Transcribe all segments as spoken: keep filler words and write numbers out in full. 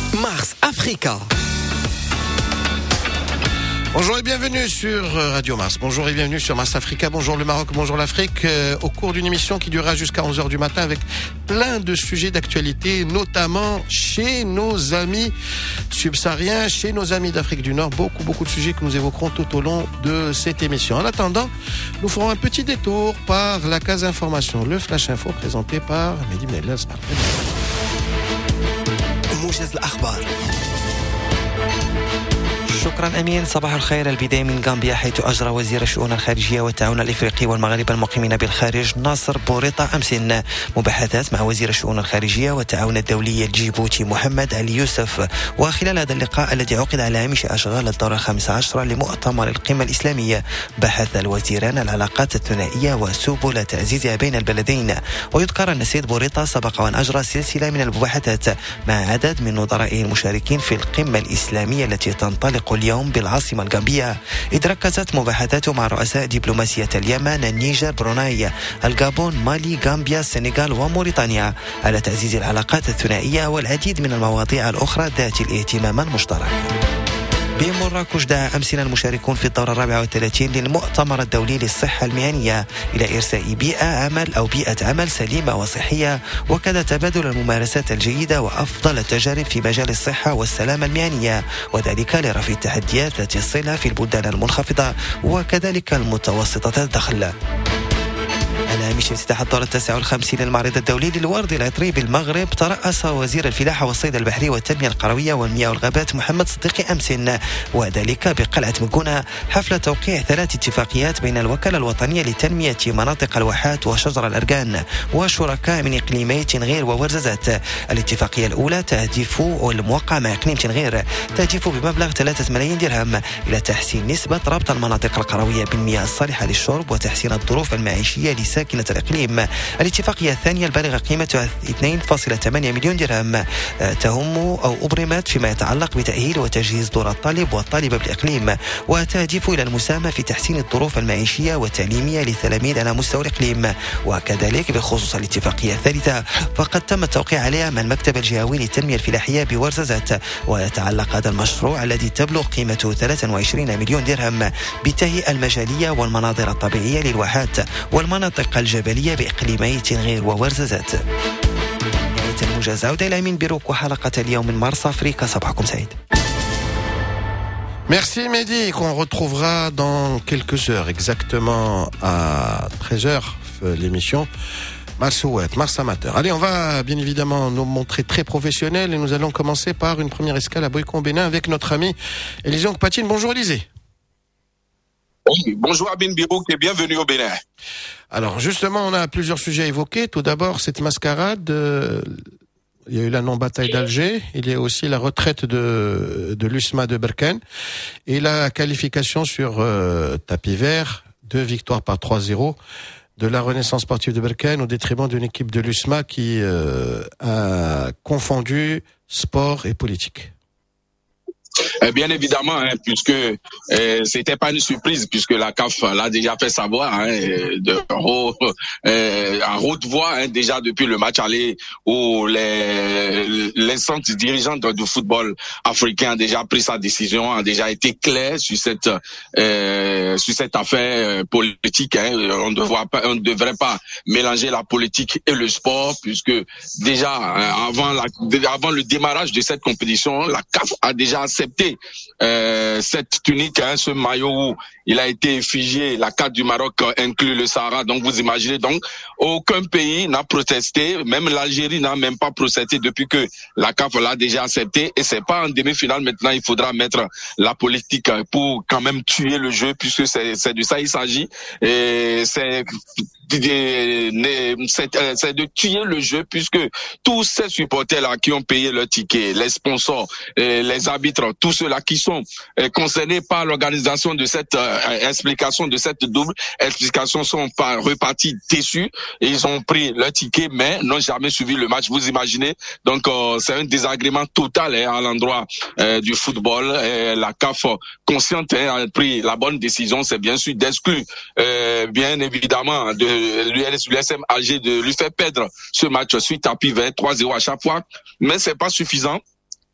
Mars Africa. Bonjour et bienvenue sur Radio Mars. Bonjour et bienvenue sur Mars Africa. Bonjour le Maroc, bonjour l'Afrique. Euh, au cours d'une émission qui durera jusqu'à onze heures du matin avec plein de sujets d'actualité, notamment chez nos amis subsahariens, chez nos amis d'Afrique du Nord. Beaucoup, beaucoup de sujets que nous évoquerons tout au long de cette émission. En attendant, nous ferons un petit détour par la case information, le Flash Info présenté par Mehdi Mellaz. موجز الأخبار. شكرا أمين. صباح الخير. البداية من غامبيا حيث أجرى وزير الشؤون الخارجية والتعاون الإفريقي والمغاربة المقيمين بالخارج ناصر بوريطة أمس مباحثات مع وزير الشؤون الخارجية والتعاون الدولي الجيبوتي محمد علي يوسف. وخلال هذا اللقاء الذي عقد على هامش أشغال الدورة الخامسة عشرة لمؤتمر القمة الإسلامية بحث الوزيران العلاقات الثنائية وسبل تعزيزها بين البلدين. ويذكر أن السيد بوريطة سبق وأن أجرى سلسلة من المباحثات مع عدد من نظرائه المشاركين في القمة الإسلامية التي تنطلق اليوم بالعاصمة الغامبية، إذ ركزت مباحثاته مع رؤساء دبلوماسية اليمن، النيجر، بروناي، الغابون، مالي، غامبيا، السنغال وموريتانيا على تعزيز العلاقات الثنائية والعديد من المواضيع الأخرى ذات الاهتمام المشترك. بمراكش دعا أمس المشاركون في الدورة الرابعة والثلاثين للمؤتمر الدولي للصحة المهنية إلى إرساء بيئة عمل أو بيئة عمل سليمة وصحية، وكذا تبادل الممارسات الجيدة وأفضل التجارب في مجال الصحة والسلامة المهنية، وذلك لرفع التحديات ذات الصلة في البلدان المنخفضة وكذلك المتوسطة الدخل. على هامش افتتاح الدورة التاسعة والخمسين للمعرض الدولي للورد العطري بالمغرب، ترأس وزير الفلاحة والصيد البحري والتنمية القروية والمياه والغابات محمد صديقي أمس، وذلك بقلعة مكونة، حفل توقيع ثلاث اتفاقيات بين الوكالة الوطنية لتنمية مناطق الواحات وشجر الأرجان وشركاء من إقليمي تنغير وورزازات. الاتفاقية الأولى تهدف والموقعة مع إقليم تنغير تهدف بمبلغ ثلاثة ملايين درهم إلى تحسين نسبة ربط المناطق القروية بالمياه الصالحة للشرب وتحسين الظروف المعيشية ساكنة الإقليم. الاتفاقية الثانية البالغة قيمتها اثنين فاصلة ثمانية مليون درهم تهم أو أبرمت فيما يتعلق بتأهيل وتجهيز دور الطالب والطالبة بالإقليم، وتهدف إلى المساهمة في تحسين الظروف المعيشية والتعليمية للتلاميذ على مستوى الإقليم. وكذلك بخصوص الاتفاقية الثالثة فقد تم التوقيع عليها مع المكتب الجهوي للتنمية الفلاحية بورزازات، ويتعلق هذا المشروع الذي تبلغ قيمته ثلاثة وعشرين مليون درهم بالتهيئة المجالية والمناظر الطبيعية للواحات والمناطق الجبلية بإقليمي تنغير وورزازات. نهاية الموجز. عودة إلى أمين بيروك وحلقة اليوم من مارس أفريقيا. صباحكم سعيد. Merci Mehdi, qu'on retrouvera dans quelques heures, exactement à treize heures, l'émission Mars Ouest, Mars Amateur. Allez, on va bien évidemment nous montrer très professionnel et nous allons commencer par une première escale à Boycon au Bénin avec notre ami Élisée Onkpatine. Bonjour Élisée. Oui, bonjour Abin Birouk et bienvenue au Bénin. Alors justement, on a plusieurs sujets à évoquer. Tout d'abord, cette mascarade, euh, il y a eu la non-bataille d'Alger, il y a aussi la retraite de, de l'U S M A de Berkane et la qualification sur euh, tapis vert, deux victoires par trois zéro de la Renaissance sportive de Berkane au détriment d'une équipe de l'U S M A qui euh, a confondu sport et politique. Bien évidemment, hein, puisque euh, c'était pas une surprise, puisque la C A F l'a déjà fait savoir, hein, de haut, euh, en haute voix, hein, déjà depuis le match aller où les l'instance dirigeante du football africain a déjà pris sa décision, a déjà été clair sur cette euh, sur cette affaire politique. Hein. On ne devrait pas, on ne devrait pas mélanger la politique et le sport, puisque déjà hein, avant la, avant le démarrage de cette compétition, la C A F a déjà accepté euh, cette tunique, hein, ce maillot où il a été effigié, la carte du Maroc inclut le Sahara. Donc vous imaginez, donc aucun pays n'a protesté, même l'Algérie n'a même pas protesté depuis que la C A F l'a déjà accepté. Et c'est pas en demi-finale maintenant, il faudra mettre la politique pour quand même tuer le jeu, puisque c'est, c'est de ça il s'agit. Et c'est c'est de tuer le jeu, puisque tous ces supporters-là qui ont payé leur ticket, les sponsors, les arbitres, tous ceux-là qui sont concernés par l'organisation de cette explication, de cette double explication, sont pas repartis déçus. Ils ont pris leur ticket, mais n'ont jamais suivi le match. Vous imaginez, donc euh, c'est un désagrément total hein, à l'endroit euh, du football. Et la C A F, consciente, hein, a pris la bonne décision, c'est bien sûr d'exclure, euh, bien évidemment, de l'U S M Alger, de lui faire perdre ce match suite à tapis vert trois zéro à chaque fois, mais c'est pas suffisant.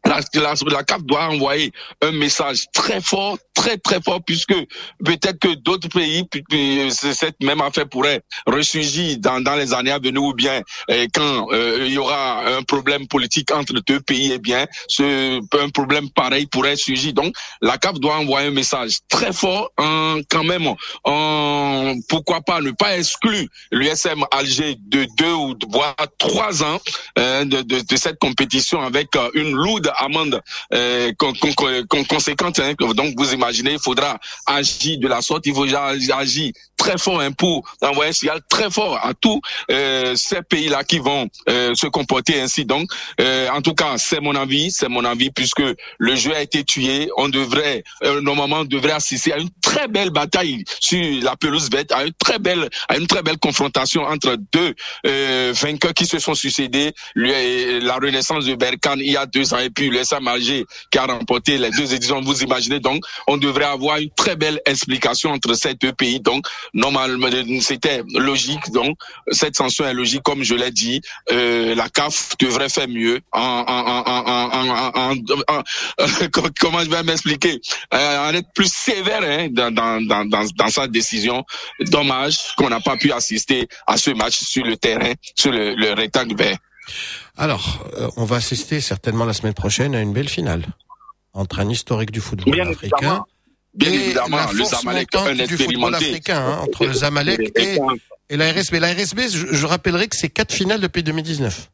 La, la, la C A F doit envoyer un message très fort, très très fort, puisque peut-être que d'autres pays, cette même affaire pourrait ressurgir dans, dans les années à venir, ou bien eh, quand euh, il y aura un problème politique entre deux pays, eh bien, ce, un problème pareil pourrait surgir. Donc, la C A F doit envoyer un message très fort, en, quand même, en, pourquoi pas ne pas exclure l'U S M Alger de deux ou voire trois ans euh, de, de, de cette compétition avec euh, une lourde amende euh, con, con, con, conséquente. Hein. Donc vous imaginez, il faudra agir de la sorte, il faudra agir très fort hein, pour envoyer un signal très fort à tous euh, ces pays-là qui vont euh, se comporter ainsi. Donc, euh, en tout cas, c'est mon avis, c'est mon avis, puisque le jeu a été tué. On devrait, euh, normalement, on devrait assister à une très belle bataille sur la pelouse verte, à une très belle, à une très belle confrontation entre deux euh, vainqueurs qui se sont succédés. Lui, la Renaissance de Berkane il y a deux ans et puis le S A M Alger qui a remporté les deux éditions. Vous imaginez donc, on devrait avoir une très belle explication entre ces deux pays. Donc, normalement, c'était logique. Donc, cette sanction est logique, comme je l'ai dit. Euh, la C A F devrait faire mieux. En, en, en, en, en, en, en, en comment je vais m'expliquer, euh, en être plus sévère hein, dans, dans, dans, dans, dans sa décision. Dommage qu'on n'a pas pu assister à ce match sur le terrain, sur le, le rectangle vert. Alors, euh, on va assister certainement la semaine prochaine à une belle finale entre un historique du football Bien africain évidemment. Bien et évidemment, la le force Zamalek, montante un du football expérimenté. africain, hein, entre le Zamalek et, et la R S B. La R S B, je, je rappellerai que c'est quatre finales depuis deux mille dix-neuf.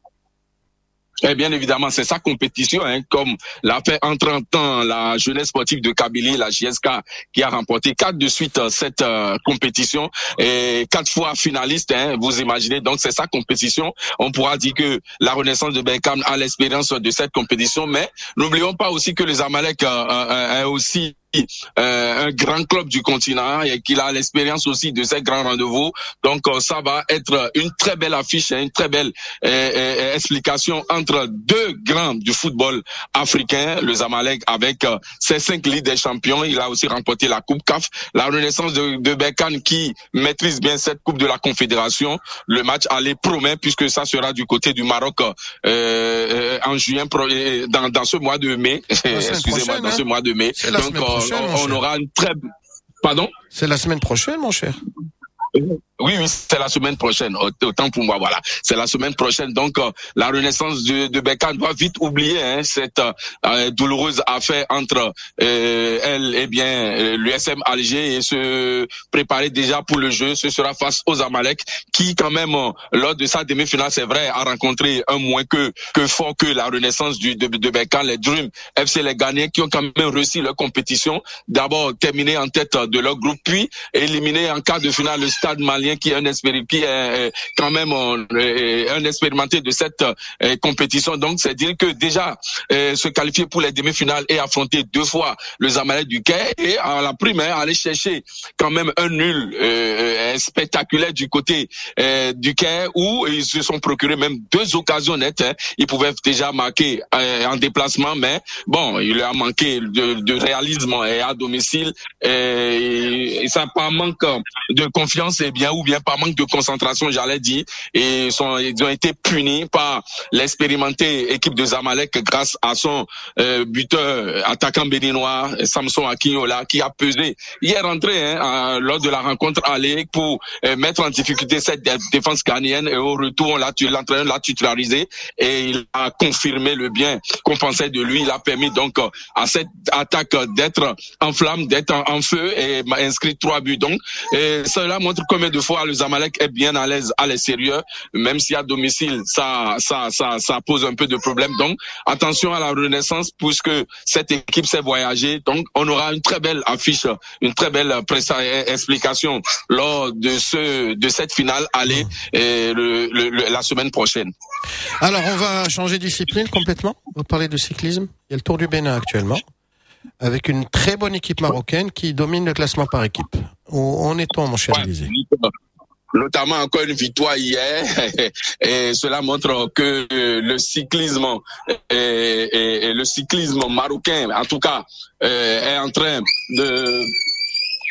Et bien évidemment, c'est sa compétition, hein, comme l'a fait en trente ans la jeunesse sportive de Kabylie, la J S K, qui a remporté quatre de suite euh, cette euh, compétition et quatre fois finaliste. Hein, vous imaginez, donc c'est sa compétition. On pourra dire que la Renaissance de Berkane a l'expérience de cette compétition, mais n'oublions pas aussi que les Zamalek euh, euh, est aussi Euh, un grand club du continent et qu'il a l'expérience aussi de ces grands rendez-vous. Donc euh, ça va être une très belle affiche, une très belle euh, euh, explication entre deux grands du football africain. Le Zamalek avec euh, ses cinq Ligues des champions, il a aussi remporté la Coupe C A F. La Renaissance de, de Berkane qui maîtrise bien cette Coupe de la Confédération. Le match aller promet puisque ça sera du côté du Maroc euh, euh, en juin, dans, dans ce mois de mai. Excusez-moi, dans hein. ce mois de mai. Donc euh, on aura une très... Pardon ? C'est la semaine prochaine, mon cher. Oui, oui, c'est la semaine prochaine. Autant pour moi, voilà. C'est la semaine prochaine. Donc, euh, la Renaissance de, de Berkane doit vite oublier hein, cette euh, douloureuse affaire entre euh, elle et bien euh, l'U S M Alger et se préparer déjà pour le jeu. Ce sera face aux Zamalek qui, quand même, euh, lors de sa demi-finale, c'est vrai, a rencontré un moins que que fort que la Renaissance du, de, de Berkane, les Dream F C, les Ghanéens qui ont quand même réussi leur compétition. D'abord terminé en tête de leur groupe, puis éliminé en quart de finale le Stade Malien qui est un expéri- qui est quand même euh, un expérimenté de cette euh, compétition. Donc c'est dire que déjà euh, se qualifier pour les demi-finales et affronter deux fois le Zamalek du Caire et à la première aller chercher quand même un nul euh, spectaculaire du côté euh, du Caire où ils se sont procurés même deux occasions nettes. Hein. Ils pouvaient déjà marquer euh, en déplacement, mais bon, il leur a manqué de, de réalisme et à domicile et, et ça par manque de confiance et bien ou bien par manque de concentration, j'allais dire, et sont, ils ont été punis par l'expérimenté équipe de Zamalek grâce à son euh, buteur attaquant béninois Samson Akinyola qui a pesé hier entré hein, lors de la rencontre aller pour euh, mettre en difficulté cette défense ghanéenne et au retour on l'a l'entraîneur l'a titularisé et il a confirmé le bien qu'on pensait de lui. Il a permis donc à cette attaque d'être en flamme, d'être en, en feu et inscrit trois buts. Donc et cela montre combien de fois le Zamalek est bien à l'aise à l'extérieur, même si à domicile ça ça ça ça pose un peu de problème. Donc attention à la Renaissance puisque cette équipe s'est voyagée. Donc on aura une très belle affiche, une très belle explication lors de ce de cette finale aller et le, le, le, la semaine prochaine. Alors on va changer de discipline complètement. On va parler de cyclisme. Il y a le Tour du Bénin actuellement, avec une très bonne équipe marocaine qui domine le classement par équipe. Où en est-on, mon cher Élisée ? Notamment encore une victoire hier, et cela montre que le cyclisme, et, et, et le cyclisme marocain, en tout cas, est en train de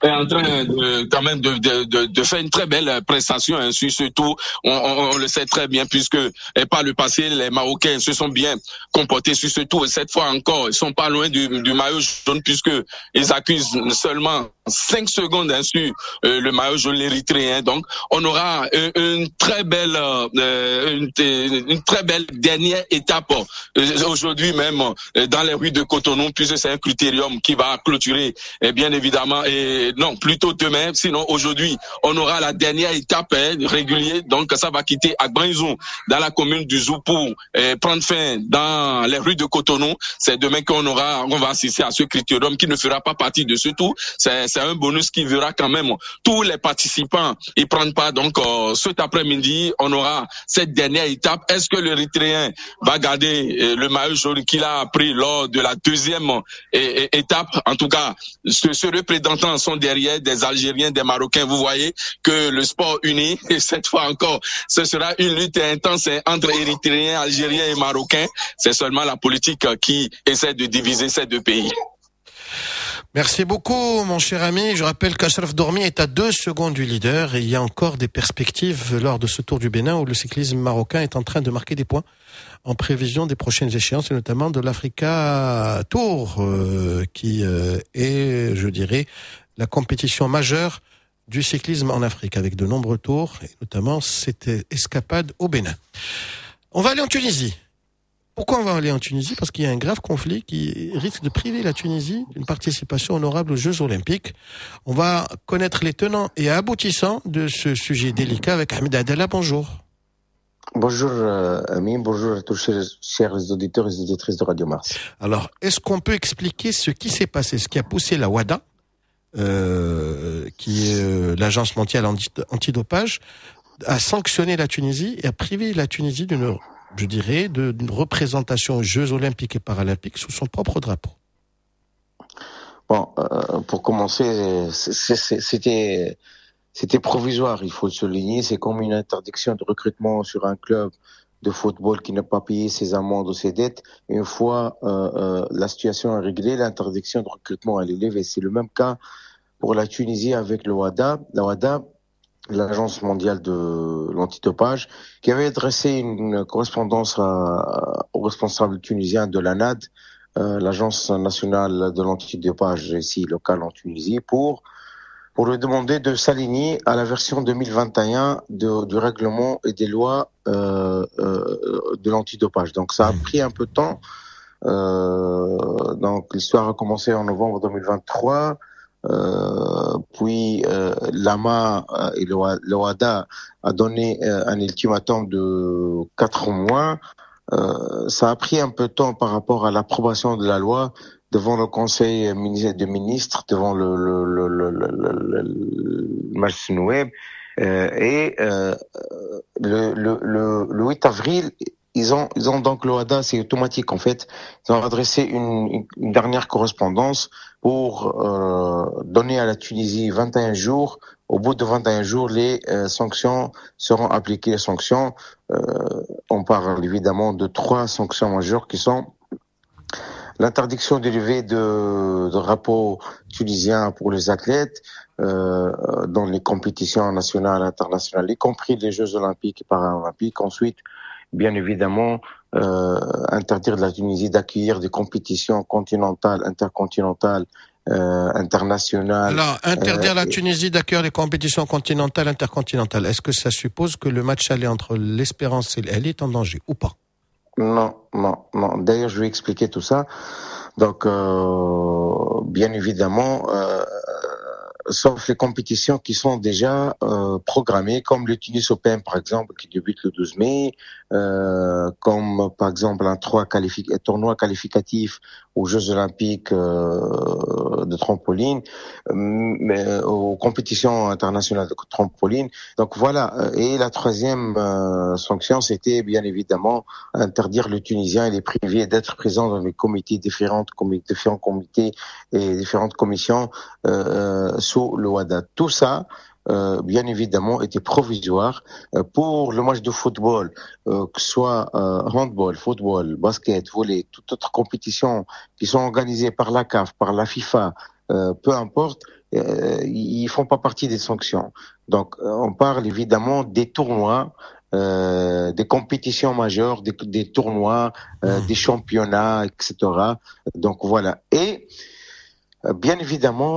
est en train de, quand même de, de, de, de faire une très belle prestation, hein, sur ce tour. On, on, on le sait très bien puisque et par le passé, les Marocains se sont bien comportés sur ce tour. Et cette fois encore, ils sont pas loin du, du maillot jaune puisque ils accusent seulement cinq secondes, hein, sur euh, le maillot jaune érythréen. Donc, on aura une, une très belle, euh, une, une très belle dernière étape euh, aujourd'hui même euh, dans les rues de Cotonou, puisque c'est un critérium qui va clôturer, et bien évidemment, et non, plutôt demain. Sinon, aujourd'hui, on aura la dernière étape, hein, régulière. Donc, ça va quitter Agbanizou dans la commune du Zou pour euh, prendre fin dans les rues de Cotonou. C'est demain qu'on aura, on va assister à ce critérium qui ne fera pas partie de ce tour. C'est, c'est un bonus qui verra quand même tous les participants y prendre part. Donc, euh, cet après-midi, on aura cette dernière étape. Est-ce que l'Érythréen va garder euh, le maillot jaune qu'il a pris lors de la deuxième euh, étape? En tout cas, ce, ce représentants sont derrière des Algériens, des Marocains. Vous voyez que le sport uni, et cette fois encore, ce sera une lutte intense entre Érythréens, Algériens et Marocains. C'est seulement la politique qui essaie de diviser ces deux pays. Merci beaucoup, mon cher ami. Je rappelle qu'Achraf Dormi est à deux secondes du leader et il y a encore des perspectives lors de ce Tour du Bénin où le cyclisme marocain est en train de marquer des points en prévision des prochaines échéances et notamment de l'Africa Tour euh, qui euh, est, je dirais, la compétition majeure du cyclisme en Afrique avec de nombreux tours et notamment cette escapade au Bénin. On va aller en Tunisie. Pourquoi on va aller en Tunisie? Parce qu'il y a un grave conflit qui risque de priver la Tunisie d'une participation honorable aux Jeux Olympiques. On va connaître les tenants et aboutissants de ce sujet délicat avec Ahmed Adala. Bonjour. Bonjour euh, Amine, bonjour à tous les chers auditeurs et auditrices de Radio Mars. Alors, est-ce qu'on peut expliquer ce qui s'est passé, ce qui a poussé la WADA, euh, qui est euh, l'agence mondiale antidopage, à sanctionner la Tunisie et à priver la Tunisie d'une, je dirais, de, d'une représentation aux Jeux Olympiques et Paralympiques sous son propre drapeau? Bon, euh, pour commencer, c'est, c'est, c'était, c'était provisoire, il faut le souligner. C'est comme une interdiction de recrutement sur un club de football qui n'a pas payé ses amendes ou ses dettes. Et une fois euh, euh, la situation est réglée, l'interdiction de recrutement elle est levée. C'est le même cas pour la Tunisie avec le WADA. La WADA, l'Agence mondiale de l'antidopage, qui avait adressé une correspondance à, aux responsables tunisiens de l'A N A D, euh, l'Agence nationale de l'antidopage ici locale en Tunisie, pour pour lui demander de s'aligner à la version deux mille vingt et un de, du règlement et des lois euh, euh, de l'antidopage. Donc ça a pris un peu de temps. Euh, donc l'histoire a commencé en novembre deux mille vingt-trois. Euh, puis euh, l'A M A et le, le WADA a donné euh, un ultimatum de quatre mois. Euh, ça a pris un peu de temps par rapport à l'approbation de la loi devant le Conseil des ministres, devant le le le le le, le, le Majlis Noueb, euh, et euh, le, le le le huit avril. Ils ont, ils ont donc le WADA, c'est automatique en fait. Ils ont adressé une, une dernière correspondance pour euh, donner à la Tunisie vingt et un jours. Au bout de vingt et un jours, les euh, sanctions seront appliquées. Les sanctions, euh, on parle évidemment de trois sanctions majeures qui sont l'interdiction de levée de, de drapeaux tunisiens pour les athlètes euh, dans les compétitions nationales et internationales, y compris les Jeux olympiques et paralympiques. Ensuite, bien évidemment, euh, interdire de la Tunisie d'accueillir des compétitions continentales, intercontinentales, euh, internationales. Alors, interdire euh, la Tunisie d'accueillir des compétitions continentales, intercontinentales, est-ce que ça suppose que le match aller entre l'Espérance et l'El est en danger ou pas? Non, non, non. D'ailleurs, je vais expliquer tout ça. Donc, euh, bien évidemment, euh, sauf les compétitions qui sont déjà euh, programmées, comme le Tunis Open par exemple, qui débute le douze mai, euh, comme par exemple un, qualifi- un tournoi qualificatif aux Jeux Olympiques euh, de trampoline, mais aux compétitions internationales de trampoline. Donc voilà. Et la troisième euh, sanction, c'était bien évidemment interdire le Tunisien et les privés d'être présents dans les comités différentes, comités, différents comités et différentes commissions euh, sous le WADA. Tout ça, euh, bien évidemment, était provisoire. Euh, pour le match de football, euh, que ce soit euh, handball, football, basket, volley, toute autre compétition qui sont organisées par la C A F, par la FIFA, euh, peu importe, euh, ils font pas partie des sanctions. Donc, on parle évidemment des tournois, euh, des compétitions majeures, des, des tournois, euh, des championnats, et cetera. Donc voilà. Et bien évidemment,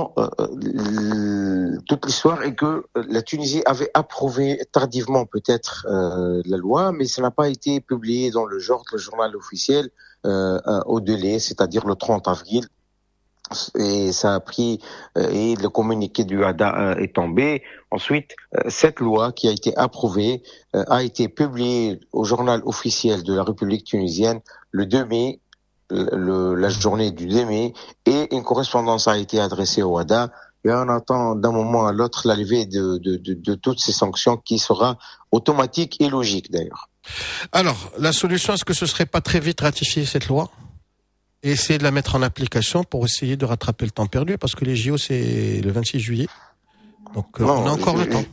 euh, toute l'histoire est que la Tunisie avait approuvé tardivement peut-être euh, la loi, mais ça n'a pas été publié dans le genre, le journal officiel euh, au délai, c'est-à-dire le trente avril. Et ça a pris, euh, et le communiqué du A D A euh, est tombé. Ensuite, euh, cette loi qui a été approuvée euh, a été publiée au journal officiel de la République tunisienne le deux mai. Le, la journée du deux mai, et une correspondance a été adressée au A D A, et on attend d'un moment à l'autre la levée de, de, de, de toutes ces sanctions qui sera automatique et logique d'ailleurs. Alors, la solution, est-ce que ce serait pas très vite ratifier cette loi et essayer de la mettre en application pour essayer de rattraper le temps perdu, parce que les J O c'est le vingt-six juillet, donc non, on a encore je, le temps.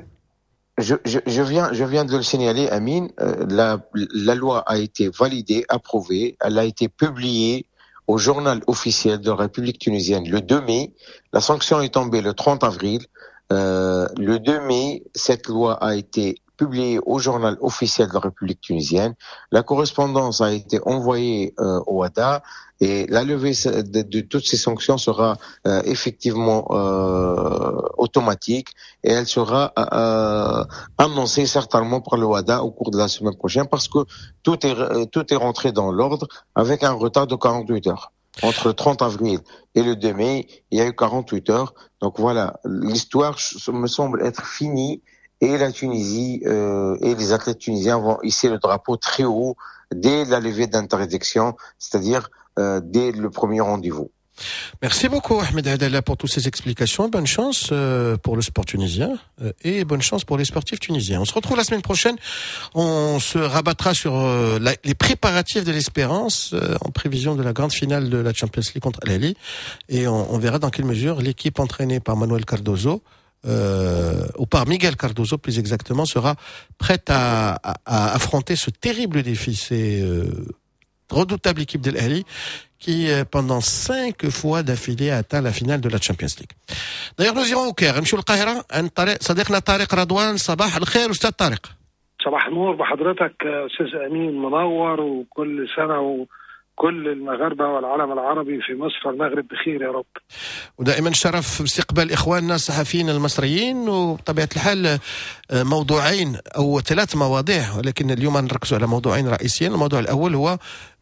Je, je, je viens, je viens de le signaler, Amine. Euh, la, la loi a été validée, approuvée. Elle a été publiée au journal officiel de la République tunisienne le deux mai. La sanction est tombée le trente avril. Euh, le deux mai, cette loi a été publiée au journal officiel de la République tunisienne. La correspondance a été envoyée euh, au A D A, et la levée de, de toutes ces sanctions sera euh, effectivement euh, automatique, et elle sera euh, annoncée certainement par le A D A au cours de la semaine prochaine, parce que tout est tout est rentré dans l'ordre avec un retard de quarante-huit heures. Entre le trente avril et le deux mai, il y a eu quarante-huit heures. Donc voilà, l'histoire me semble être finie, et la Tunisie euh, et les athlètes tunisiens vont hisser le drapeau très haut dès la levée d'interdiction, c'est-à-dire euh, dès le premier rendez-vous. Merci beaucoup Ahmed Adala pour toutes ces explications. Bonne chance euh, pour le sport tunisien euh, et bonne chance pour les sportifs tunisiens. On se retrouve la semaine prochaine. On se rabattra sur euh, la, les préparatifs de l'Espérance euh, en prévision de la grande finale de la Champions League contre Al Ahly, et on, on verra dans quelle mesure l'équipe entraînée par Manuel Cardoso Euh, ou par Miguel Cardoso plus exactement, sera prête à, à, à affronter ce terrible défi. C'est euh, redoutable équipe de l'Ahly qui euh, pendant cinq fois d'affilée a atteint la finale de la Champions League. D'ailleurs nous irons au Caire, نمشيو للقاهرة عن طريق صديقنا طارق رضوان. صباح الخير أستاذ طارق. صباح النور بحضرتك أستاذ أمين، منور، وكل سنة و كل المغاربة والعالم العربي في مصر المغرب بخير يا رب. ودائما شرف باستقبال إخواننا الصحفيين المصريين، وبطبيعة الحال موضوعين أو ثلاث مواضيع، ولكن اليوم نركز على موضوعين رئيسيين. الموضوع الأول هو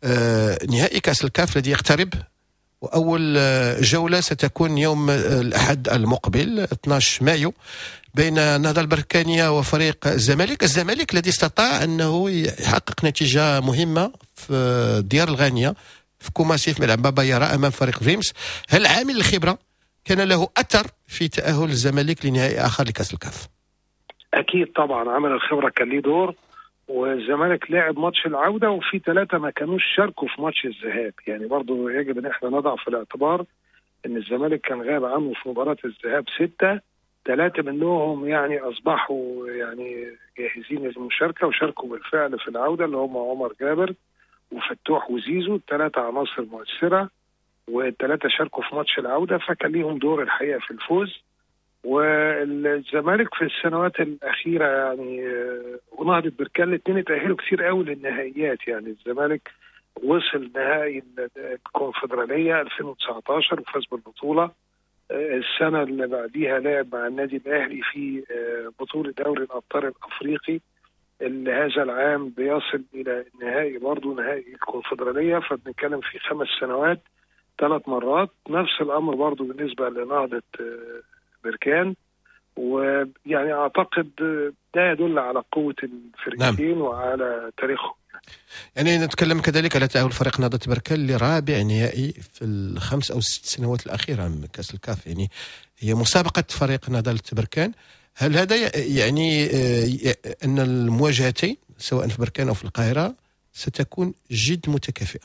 نهائي كأس الكاف الذي يقترب، وأول جولة ستكون يوم الأحد المقبل اثني عشر مايو بين النهضة البركانية وفريق الزمالك. الزمالك الذي استطاع أنه يحقق نتيجة مهمة في ديار الغانية في كوماسي في ملعب بابا يارا أمام فريق فيمس. هل عامل الخبرة كان له أثر في تأهل الزمالك لنهائي آخر لكأس الكاف؟ أكيد طبعا عامل الخبرة كان له دور، والزمالك لعب ماتش العودة وفي ثلاثة ما كانوش شاركوا في ماتش الذهاب. يعني برضو يجب أن احنا نضع في الاعتبار أن الزمالك كان غاب عنه في مباراة الذهاب ستة، ثلاثة منهم يعني أصبحوا يعني جاهزين للمشاركة وشاركوا بالفعل في العودة، اللي هم عمر جابر وفتوح وزيزو، ثلاثة عناصر مؤثرة، والثلاثة شاركوا في ماتش العودة، فكان ليهم دور الحقيقة في الفوز. والزمالك في السنوات الأخيرة يعني ونهضة بركان الاثنين اتأهلوا كثير قوي للنهائيات. يعني الزمالك وصل نهائي الكونفدرالية ألفين وتسعتاشر وفاز بالبطولة. السنة اللي بعديها لعب مع النادي الأهلي في بطولة دوري الأبطال الأفريقي، اللي هذا العام بيصل إلى النهائي برضه نهائي الكونفدرالية. فبنتكلم في خمس سنوات ثلاث مرات. نفس الأمر برضه بالنسبة لنهضة بركان، ويعني أعتقد ده يدل على قوة الفريقين نعم. وعلى تاريخهم. يعني نتكلم كذلك على تأهل فريق نهضة بركان لرابع نهائي في الخمس أو ست سنوات الأخيرة من كأس الكاف. يعني هي مسابقة فريق نهضة بركان. هل هذا يعني أن المواجهتين سواء في بركان أو في القاهرة ستكون جد متكافئة؟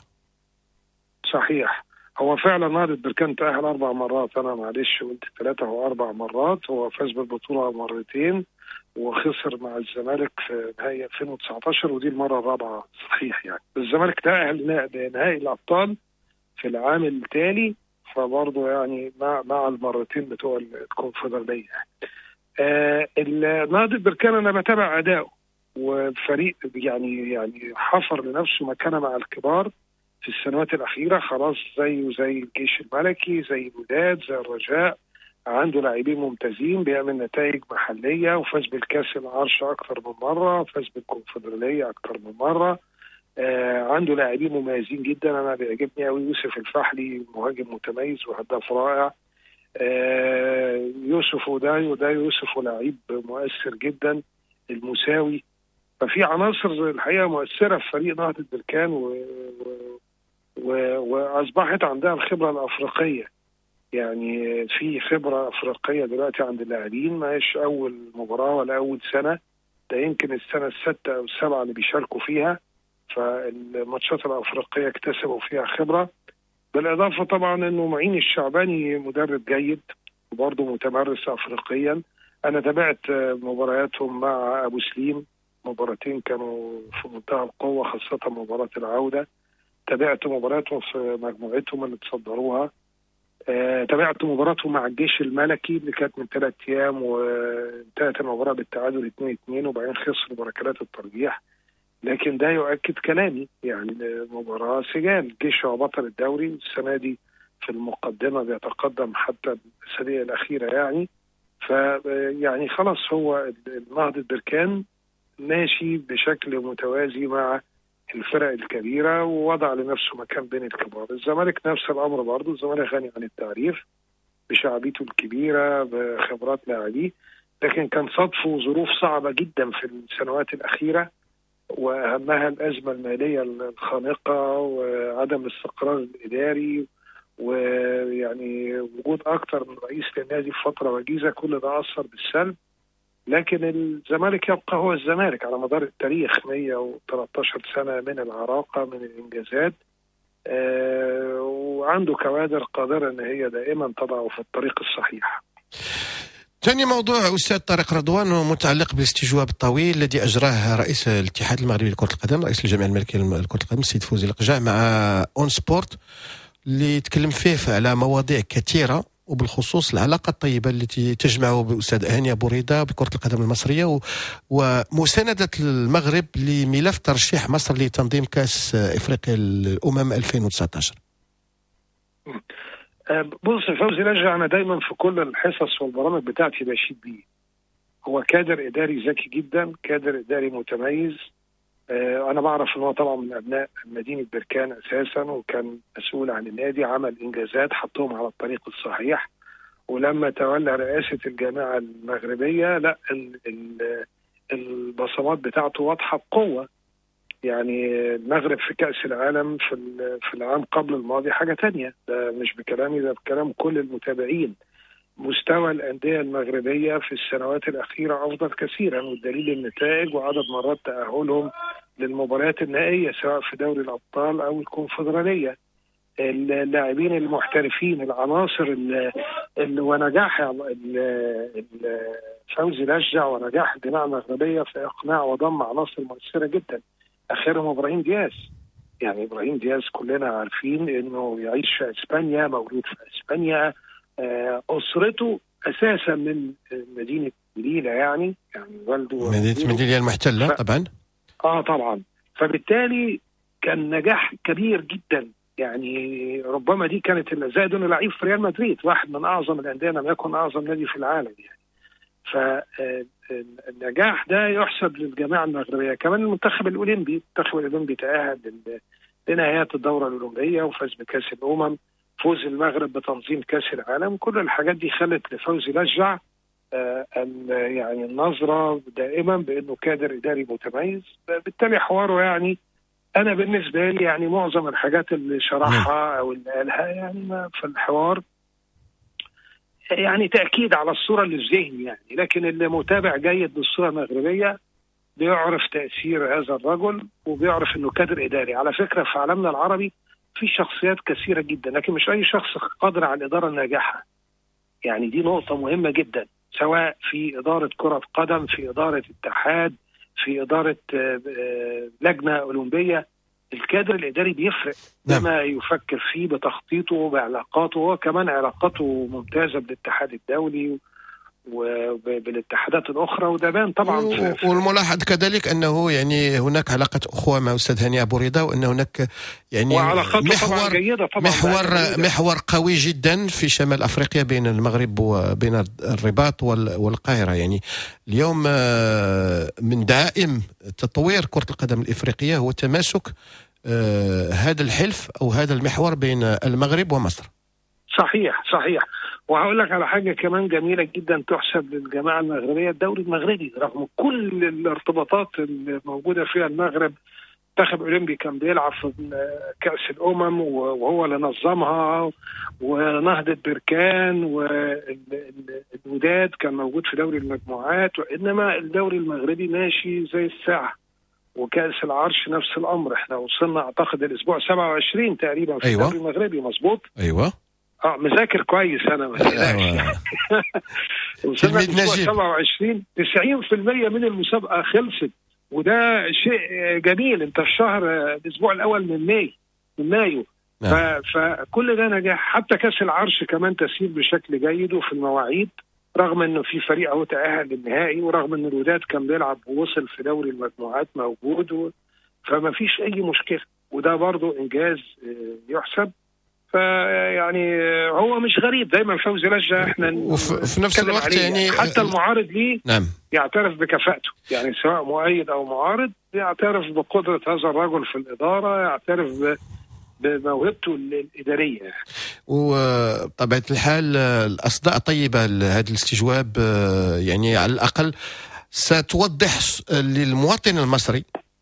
صحيح، هو فعلا نهضة بركان تأهل أربع مرات، أنا معلش قلت ثلاثة أو أربع مرات. هو فاز بالبطولة مرتين وخسر مع الزمالك في نهائي ألفين وتسعتاشر، ودي المرة الرابعة صحيح. يعني الزمالك تأهل لنهائي الأبطال في العام التالي فبرضه يعني مع مع المرتين بتوع الكونفدرالية. آه النهضة بركان أنا بتابع أداؤه، وفريق يعني يعني حفر لنفسه مكانة مع الكبار في السنوات الأخيرة، خلاص زيه زي الجيش الملكي، زي الوداد، زي الرجاء، عنده لاعبين ممتازين، بيعمل نتائج محلية، وفاز بالكاس العرش أكثر من مرة، فاز بالكونفدرالية أكثر من مرة. آه عنده لاعبين مميزين جدا، أنا بيعجبني قوي يوسف الفحلي، مهاجم متميز وهداف رائع. آه يوسف ودايو دايو يوسف لاعب مؤثر جدا، المساوي. ففي عناصر الحقيقة مؤثرة في فريق نهضة بركان، و... و... و... وأصبحت عندها الخبرة الأفريقية، يعني في خبرة أفريقية دلوقتي عند اللاعبين، ما هيش أول مباراة ولا أول سنة، ده يمكن السنة الستة أو السبعة اللي بيشاركوا فيها، فالماتشات الأفريقية اكتسبوا فيها خبرة. بالإضافة طبعا أنه معين الشعباني مدرب جيد وبرضه متمرس أفريقيا. أنا تابعت مبارياتهم مع أبو سليم، مباراتين كانوا في منتهى القوة، خاصة مباراة العودة. تابعت مباراتهم في مجموعتهم اللي تصدروها. آه، تابعت مباراتهم مع الجيش الملكي اللي كانت من ثلاث أيام، وانتهت المباراة بالتعادل اثنين اثنين، وبعدين خسروا بركلات الترجيح. لكن ده يؤكد كلامي، يعني مباراة سجال. الجيش هو بطل الدوري السنة دي، في المقدمة بيتقدم حتى الأسابيع الأخيرة يعني. ف يعني خلاص هو نهضة بركان ماشي بشكل متوازي مع الفرق الكبيرة، ووضع لنفسه مكان بين الكبار. الزمالك نفس الأمر برضه، الزمالك غني عن التعريف بشعبيته الكبيرة، بخبرات لاعبيه، لكن كان صدفه ظروف صعبة جدا في السنوات الأخيرة، وأهمها الأزمة المالية الخانقة وعدم الاستقرار الإداري، ويعني وجود أكثر من رئيس للنادي في فترة وجيزة، كل ده أثر بالسلب. لكن الزمالك يبقى هو الزمالك على مدار التاريخ، مئة وثلاثة عشر سنة من العراقة، من الإنجازات، آه وعنده كوادر قادرة أن هي دائما تضعه في الطريق الصحيح. ثاني موضوع أستاذ طارق رضوان متعلق بالاستجواب الطويل الذي أجراه رئيس الاتحاد المغربي لكرة القدم، رئيس الجمعية الملكية لكرة القدم السيد فوزي القجع، مع أون سبورت، اللي يتكلم فيه على مواضيع كثيرة، وبالخصوص العلاقة الطيبة التي تجمعه بأستاذ هاني أبو ريدة بكرة القدم المصرية، و... ومساندة المغرب لملف ترشيح مصر لتنظيم كأس إفريقيا الأمم ألفين وتسعة عشر. بص فوزي رجع، أنا دايما في كل الحصص والبرامج بتاعتي بشيد بيه. هو كادر إداري ذكي جدا، كادر إداري متميز. أنا بعرف أنه طبعا من أبناء مدينة بركان أساسا، وكان مسؤول عن النادي، عمل إنجازات حطهم على الطريق الصحيح. ولما تولى رئاسة الجامعة المغربية، لا البصمات بتاعته واضحة بقوة. يعني المغرب في كأس العالم في في العام قبل الماضي حاجة تانية، ده مش بكلامي، ده بكلام كل المتابعين. مستوى الأندية المغربية في السنوات الأخيرة أفضل كثيرا، والدليل النتائج وعدد مرات تأهلهم للمباريات النهائية سواء في دوري الأبطال أو الكونفدرالية. اللاعبين المحترفين، العناصر اللي, اللي ونجاح فوزي لجع ونجاح الجماعة المغربية في إقناع وضم عناصر مؤثرة جدا، آخرهم إبراهيم دياز. يعني إبراهيم دياز كلنا عارفين إنه يعيش في إسبانيا، مولود في إسبانيا، أسرته أساسا من مدينة مليلة، يعني يعني والده مدينة مليلة المحتلة. ف... طبعا آه طبعا فبالتالي كان نجاح كبير جدا. يعني ربما دي كانت زائد انه لعيب في ريال مدريد، واحد من اعظم الانديه، لم يكن اعظم نادي في العالم يعني. فالنجاح ده يحسب للجماعه المغربيه. كمان المنتخب الاولمبي، المنتخب الاولمبي تاهل لنهايات الدوره الاولمبيه وفاز بكاس الامم، فوز المغرب بتنظيم كاس العالم. كل الحاجات دي خلت لفوزي لجع يعني النظره دائما بانه كادر اداري متميز. بالتالي حواره، يعني أنا بالنسبة لي يعني معظم الحاجات اللي شرحها أو اللي قالها يعني في الحوار يعني تأكيد على الصورة اللي في ذهني يعني. لكن اللي متابع جيد للصورة المغربية بيعرف تأثير هذا الرجل، وبيعرف إنه كادر إداري. على فكرة في عالمنا العربي في شخصيات كثيرة جدا، لكن مش أي شخص قادر على الإدارة الناجحة. يعني دي نقطة مهمة جدا، سواء في إدارة كرة قدم، في إدارة اتحاد، في إدارة لجنة أولمبية. الكادر الإداري بيفرق نعم. بما يفكر فيه بتخطيطه بعلاقاته، وكمان علاقاته ممتازة بالاتحاد الدولي وبالاتحادات الأخرى، وده بان طبعا. و... والملاحظ كذلك أنه يعني هناك علاقة أخوة مع أستاذ هاني أبو رضا، وأن هناك يعني محور جيدة طبعا، محور محور قوي جدا في شمال أفريقيا بين المغرب وبين الرباط والقاهرة. يعني اليوم من دائم تطوير كرة القدم الإفريقية هو تماسك هذا الحلف أو هذا المحور بين المغرب ومصر. صحيح صحيح. وهقول لك على حاجة كمان جميلة جدا تحسب للجماعة المغربية، الدوري المغربي رغم كل الارتباطات الموجودة فيها المغرب، منتخب أولمبي كان بيلعب في كأس الأمم وهو اللي نظمها، ونهضة بركان والوداد كان موجود في دوري المجموعات، وإنما الدوري المغربي ماشي زي الساعة. وكأس العرش نفس الأمر، احنا وصلنا أعتقد الأسبوع سبعة وعشرين تقريبا في أيوة. الدوري المغربي. مظبوط. أيوة. اه مذاكر كويس انا ما تقلقش. وصلنا الاسبوع سبعة وعشرين، تسعين بالمية من المسابقه خلصت، وده شيء جميل. انت في شهر الاسبوع الاول من ماي من مايو ف... فكل ده نجاح. حتى كاس العرش كمان تسير بشكل جيد وفي المواعيد، رغم انه في فريق اهو تأهل للنهائي، ورغم ان الوداد كان بيلعب ووصل في دوري المجموعات موجود و... فما فيش اي مشكله، وده برضو انجاز يحسب. فيعني هو مش غريب دايما فوزي لجة احنا وفي نفس الوقت يعني حتى المعارض ليه نعم. يعترف بكفاءته، يعني سواء مؤيد او معارض يعترف بقدرة هذا الرجل في الإدارة، يعترف بموهبته الإدارية. وطبعا الحال الأصداء طيبة هذا الاستجواب، يعني على الأقل ستوضح للمواطن المصري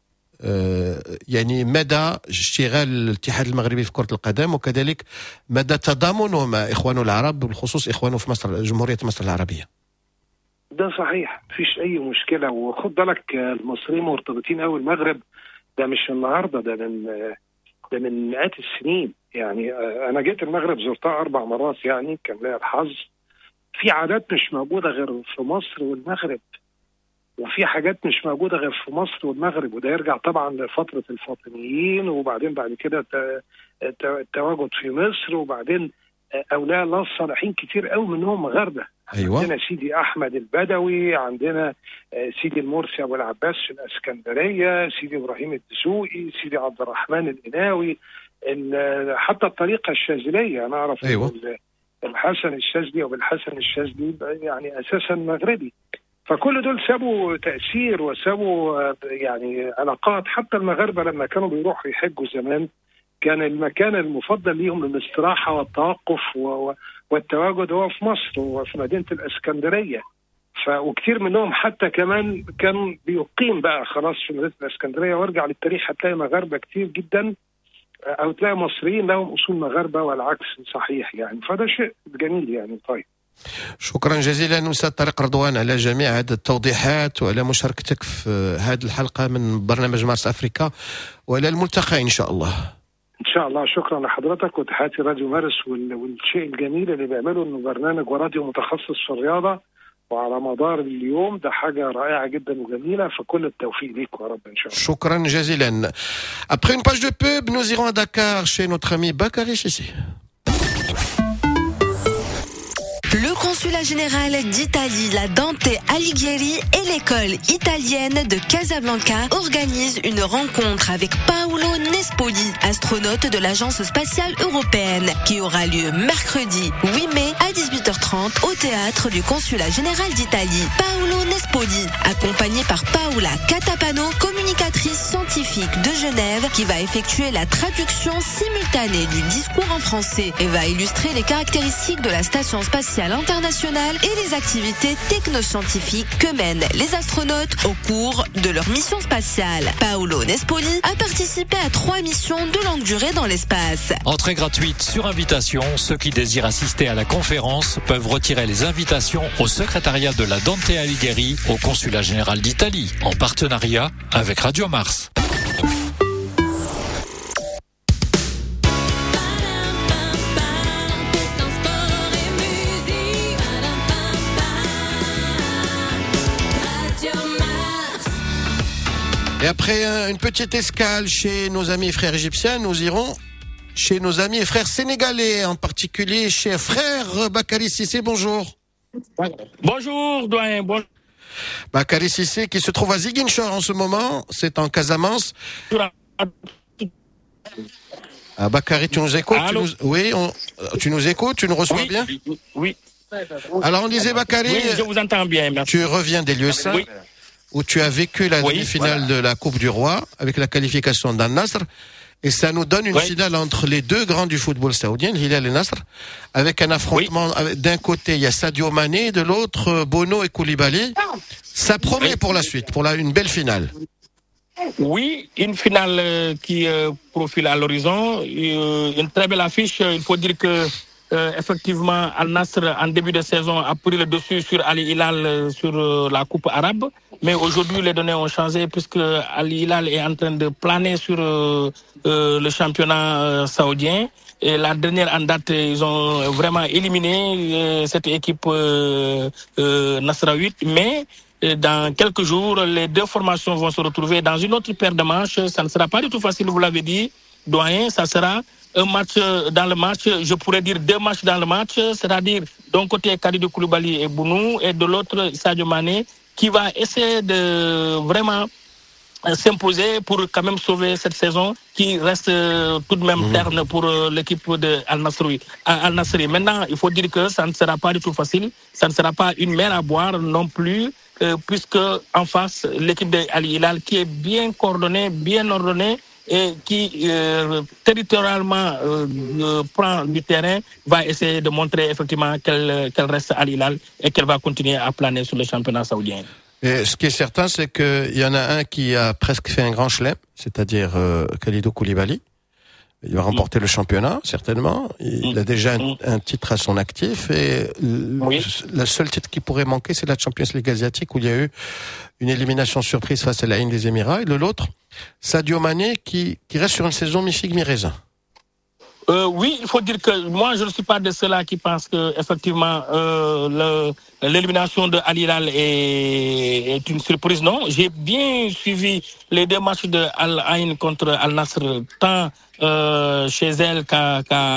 يعني مدى اشتغال الاتحاد المغربي في كرة القدم، وكذلك مدى تضامنه مع إخوانه العرب، بالخصوص إخوانه في مصر، جمهورية مصر العربية. ده صحيح، مفيش أي مشكلة. وخد بالك المصريين مرتبطين أوي المغرب، ده مش النهاردة، ده من ده من مئات السنين. يعني أنا جيت المغرب زرتها أربع مرات، يعني كان لي الحظ. في عادات مش موجودة غير في مصر والمغرب، وفي حاجات مش موجودة غير في مصر والمغرب، وده يرجع طبعا لفترة الفاطميين، وبعدين بعد كده التواجد في مصر، وبعدين أولياء الله الصالحين كتير قوي منهم مغاربة. أيوة. عندنا سيدي أحمد البدوي، عندنا سيدي المرسي أبو العباس في الإسكندرية، سيدي إبراهيم الدسوقي، سيدي عبد الرحمن الإناوي، حتى الطريقة الشاذلية أنا أعرف. أيوة. الحسن الشاذلي أو الحسن الشاذلي يعني أساسا مغربي. فكل دول سابوا تأثير وسابوا يعني علاقات. حتى المغاربة لما كانوا بيروحوا يحجوا زمان كان المكان المفضل ليهم للاستراحة والتوقف والتواجد هو في مصر وفي مدينة الإسكندرية. وكتير منهم حتى كمان كان بيقيم بقى خلاص في مدينة الإسكندرية. وارجع للتاريخ هتلاقي مغاربة كتير جدا، أو تلاقي مصريين لهم أصول مغاربة والعكس صحيح يعني. فده شيء جميل يعني. طيب شكرا جزيلا أستاذ طارق رضوان على جميع هذه التوضيحات وعلى مشاركتك في هذه الحلقة من برنامج مارس أفريكا، وإلى الملتقى إن شاء الله. إن شاء الله. شكرا لحضرتك وتحياتي راديو مارس، والشيء الجميل اللي بيعمله إنه برنامج وراديو متخصص في الرياضة وعلى مدار اليوم، ده حاجة رائعة جدا وجميلة. فكل التوفيق ليك يا رب إن شاء الله. شكرا جزيلا. Après une page de pub, nous irons à Dakar chez notre ami Bakary Cissé. Le consulat général d'Italie, la Dante Alighieri et l'école italienne de Casablanca organisent une rencontre avec Paolo Nespoli, astronaute de l'Agence spatiale européenne, qui aura lieu mercredi huit mai à dix-huit heures trente au théâtre du consulat général d'Italie. Paolo Nespoli, accompagné par Paola Catapano, communicatrice scientifique de Genève, qui va effectuer la traduction simultanée du discours en français et va illustrer les caractéristiques de la station spatiale internationale et les activités technoscientifiques que mènent les astronautes au cours de leur mission spatiale. Paolo Nespoli a participé à trois missions de longue durée dans l'espace. Entrée gratuite sur invitation. Ceux qui désirent assister à la conférence peuvent retirer les invitations au secrétariat de la Dante Alighieri au consulat général d'Italie, en partenariat avec Radio Mars. Et après un, une petite escale chez nos amis et frères égyptiens, nous irons chez nos amis et frères sénégalais, en particulier chez frère Bakary Cissé. Bonjour. Bonjour, doyen. Bonjour. Bakary Cissé qui se trouve à Ziguinchor en ce moment, c'est en Casamance. Ah, Bakary, tu nous écoutes tu nous... Oui, on... tu nous écoutes, tu nous reçois oui, bien? Oui. Alors on disait, Bakary, oui, je vous entends bien, merci. Tu reviens des lieux saints, oui. où tu as vécu la oui, demi-finale voilà. de la Coupe du Roi avec la qualification d'Al-Nasr. Et ça nous donne une oui. finale entre les deux grands du football saoudien, Hilal et Nasr, avec un affrontement. Oui. D'un côté, il y a Sadio Mané, de l'autre, Bono et Koulibaly. Ça promet oui. pour la suite, pour la, une belle finale. Oui, une finale euh, qui euh, profile à l'horizon. Euh, une très belle affiche. Il faut dire que, euh, effectivement, Al-Nasr, en début de saison, a pris le dessus sur Al-Hilal euh, sur euh, la Coupe arabe. Mais aujourd'hui, les données ont changé puisque Al-Hilal est en train de planer sur euh, euh, le championnat euh, saoudien. Et la dernière en date, ils ont vraiment éliminé euh, cette équipe euh, euh, nasraoui. Mais euh, dans quelques jours, les deux formations vont se retrouver dans une autre paire de manches. Ça ne sera pas du tout facile, vous l'avez dit, doyen. Ça sera un match dans le match. Je pourrais dire deux matchs dans le match. C'est-à-dire d'un côté, Kalidou Koulibaly et Bounou, et de l'autre, Sadio Mané, qui va essayer de vraiment s'imposer pour quand même sauver cette saison qui reste tout de même mmh. terne pour l'équipe de Al-Nasri. Al-Nasri. Maintenant, il faut dire que ça ne sera pas du tout facile, ça ne sera pas une mer à boire non plus, euh, puisque en face, l'équipe de Al-Hilal qui est bien coordonnée, bien ordonnée, et qui euh, territorialement euh, euh, prend du terrain, va essayer de montrer effectivement qu'elle, qu'elle reste à Al-Hilal et qu'elle va continuer à planer sur le championnat saoudien. Et ce qui est certain, c'est qu'il y en a un qui a presque fait un grand chelem, c'est-à-dire euh, Kalidou Koulibaly. Il va remporter mmh. le championnat, certainement. Il mmh. a déjà un, un titre à son actif. Et oui. le, le seul titre qui pourrait manquer, c'est la Champions League asiatique, où il y a eu une élimination surprise face à la Haine des Émirats. Et de l'autre, Sadio Mané, qui, qui reste sur une saison mi-figue, mi-raisin. Euh, oui, il faut dire que moi, je ne suis pas de ceux-là qui pensent que effectivement euh, le, l'élimination de Al-Hilal est, est une surprise. Non, j'ai bien suivi les deux matchs de Al-Ain contre Al-Nasr, tant euh, chez elle qu'à,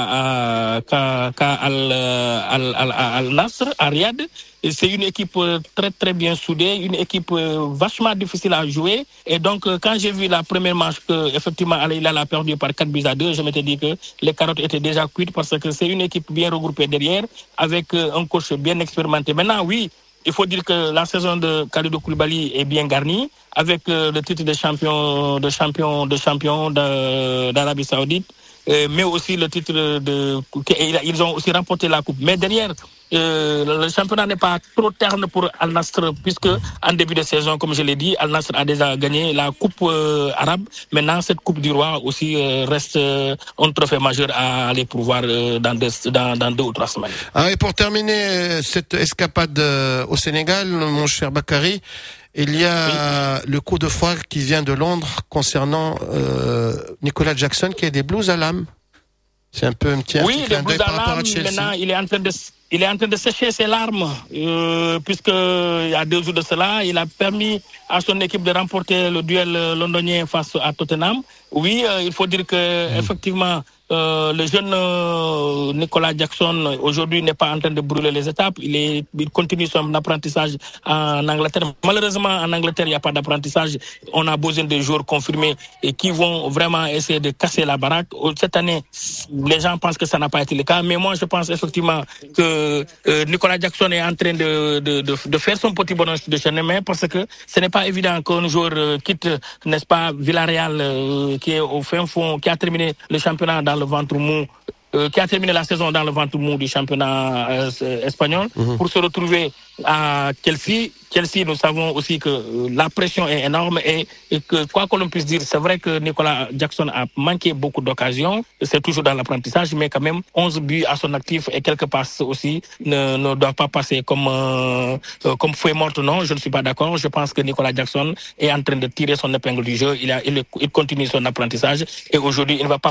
qu'à, qu'à, qu'à Al, Al, Al, Al-Nasr, à Riyad. Et c'est une équipe très très bien soudée, une équipe vachement difficile à jouer. Et donc, quand j'ai vu la première match que effectivement Al-Hilal a perdu par quatre buts à deux, je m'étais dit que les carottes étaient déjà cuites parce que c'est une équipe bien regroupée derrière, avec un coach bien expérimenté. Maintenant, oui, il faut dire que la saison de Kalidou Koulibaly est bien garnie, avec le titre de champion, de champion, de champion de, d'Arabie Saoudite, mais aussi le titre de, ils ont aussi remporté la coupe. Mais derrière, Euh, le championnat n'est pas trop terne pour Al-Nasr, puisque en début de saison, comme je l'ai dit, Al-Nasr a déjà gagné la coupe euh, arabe. Maintenant, cette coupe du roi aussi euh, reste euh, un trophée majeur à aller pourvoir euh, dans, deux, dans, dans deux ou trois semaines. Ah, et pour terminer cette escapade euh, au Sénégal, mon cher Bakary, il y a oui. le coup de foire qui vient de Londres concernant euh, Nicolas Jackson qui a des blues à l'âme. C'est un peu un petit, un oui, petit clin d'œil par rapport à Chelsea. Maintenant, il est en train de Il est en train de sécher ses larmes, euh, puisque il y a deux jours de cela, il a permis à son équipe de remporter le duel londonien face à Tottenham. Oui, euh, il faut dire que mmh. effectivement, euh, le jeune euh, Nicolas Jackson aujourd'hui n'est pas en train de brûler les étapes. Il, est, il continue son apprentissage en Angleterre. Malheureusement, en Angleterre, il n'y a pas d'apprentissage. On a besoin de joueurs confirmés et qui vont vraiment essayer de casser la baraque. Cette année, les gens pensent que ça n'a pas été le cas, mais moi, je pense effectivement que euh, Nicolas Jackson est en train de, de, de, de faire son petit bonheur de chemin, parce que ce n'est pas évident qu'un joueur euh, quitte, n'est-ce pas, Villarreal, euh, qui est au fin fond, qui a terminé le championnat dans le ventre mou, euh, qui a terminé la saison dans le ventre mou du championnat euh, espagnol, mmh. pour se retrouver à Chelsea. Chelsea, nous savons aussi que euh, la pression est énorme et, et que, quoi que l'on puisse dire, c'est vrai que Nicolas Jackson a manqué beaucoup d'occasions, c'est toujours dans l'apprentissage, mais quand même, onze buts à son actif et quelques passes aussi ne, ne doivent pas passer comme, euh, euh, comme fouet morte. Non, je ne suis pas d'accord. Je pense que Nicolas Jackson est en train de tirer son épingle du jeu. Il, a, il, il continue son apprentissage et aujourd'hui, il ne va pas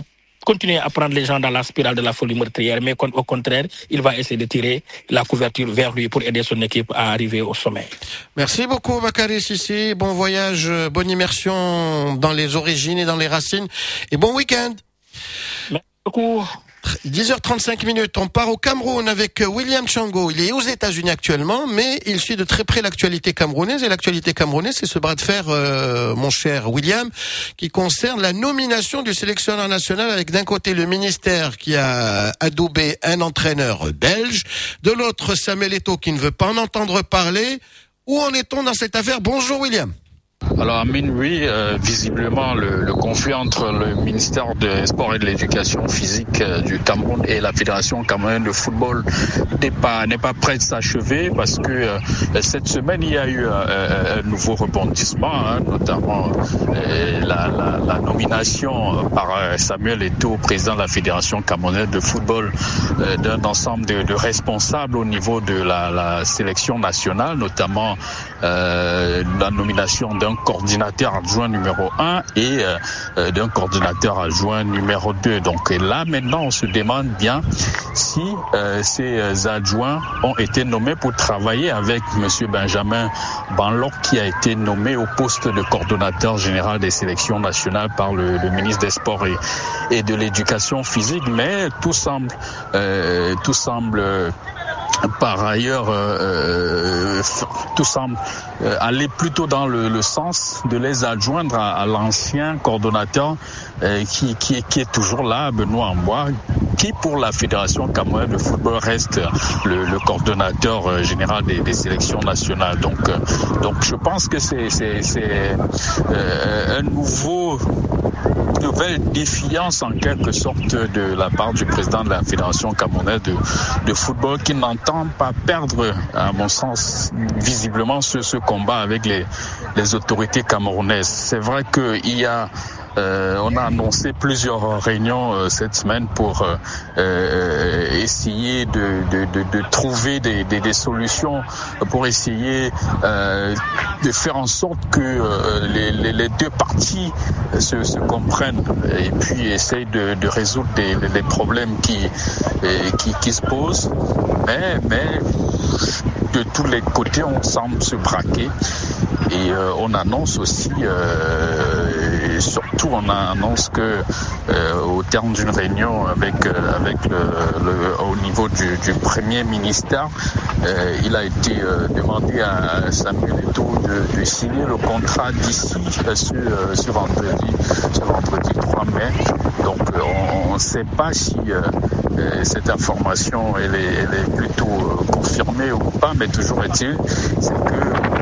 continuer à prendre les gens dans la spirale de la folie meurtrière, mais au contraire, il va essayer de tirer la couverture vers lui pour aider son équipe à arriver au sommet. Merci beaucoup, Bakary Sissi. Bon voyage, bonne immersion dans les origines et dans les racines. Et bon week-end. Merci beaucoup. dix heures trente-cinq minutes, on part au Cameroun avec William Chango. Il est aux États-Unis actuellement, mais il suit de très près l'actualité camerounaise. Et l'actualité camerounaise, c'est ce bras de fer, euh, mon cher William, qui concerne la nomination du sélectionneur national, avec d'un côté le ministère qui a adoubé un entraîneur belge, de l'autre Samuel Eto'o qui ne veut pas en entendre parler. Où en est-on dans cette affaire? Bonjour William. Alors Amine, oui, euh, visiblement le, le conflit entre le ministère des Sports et de l'Éducation physique euh, du Cameroun et la Fédération camerounaise de football n'est pas n'est pas prêt de s'achever, parce que euh, cette semaine il y a eu euh, un nouveau rebondissement, hein, notamment euh, la, la, la nomination par euh, Samuel Eto'o, président de la Fédération camerounaise de football, euh, d'un ensemble de, de responsables au niveau de la, la sélection nationale, notamment euh, la nomination d'un coordinateur adjoint numéro un et euh, d'un coordinateur adjoint numéro deux. Donc et là maintenant on se demande bien si euh, ces adjoints ont été nommés pour travailler avec monsieur Benjamin Banlok, qui a été nommé au poste de coordonnateur général des sélections nationales par le, le ministre des Sports et, et de l'Éducation physique. Mais tout semble euh, tout semble euh, par ailleurs, euh, tout semble euh, aller plutôt dans le, le sens de les adjoindre à, à l'ancien coordonnateur euh, qui, qui, qui est toujours là, Benoît Ambois, qui pour la Fédération camerounaise de football reste le, le coordonnateur euh, général des, des sélections nationales. Donc, euh, donc je pense que c'est, c'est, c'est euh, un nouveau... nouvelle défiance en quelque sorte de la part du président de la Fédération camerounaise de, de football, qui n'entend pas perdre, à mon sens, visiblement ce, ce combat avec les, les autorités camerounaises. C'est vrai qu'il y a Euh, on a annoncé plusieurs réunions euh, cette semaine pour euh, euh, essayer de, de, de, de trouver des, des, des solutions, pour essayer euh, de faire en sorte que euh, les, les, les deux parties se, se comprennent et puis essayent de, de résoudre des, des problèmes qui, qui, qui se posent. Mais, mais de tous les côtés, on semble se braquer. Et euh, on annonce aussi, euh, et surtout on annonce que euh, au terme d'une réunion avec euh, avec le, le, au niveau du, du premier ministère, euh, il a été euh, demandé à Samuel Eto'o de, de signer le contrat d'ici euh, ce, euh, ce vendredi, ce vendredi trois mai. Donc euh, on ne sait pas si euh, euh, cette information elle est, elle est plutôt euh, confirmée ou pas, mais toujours est-il, c'est que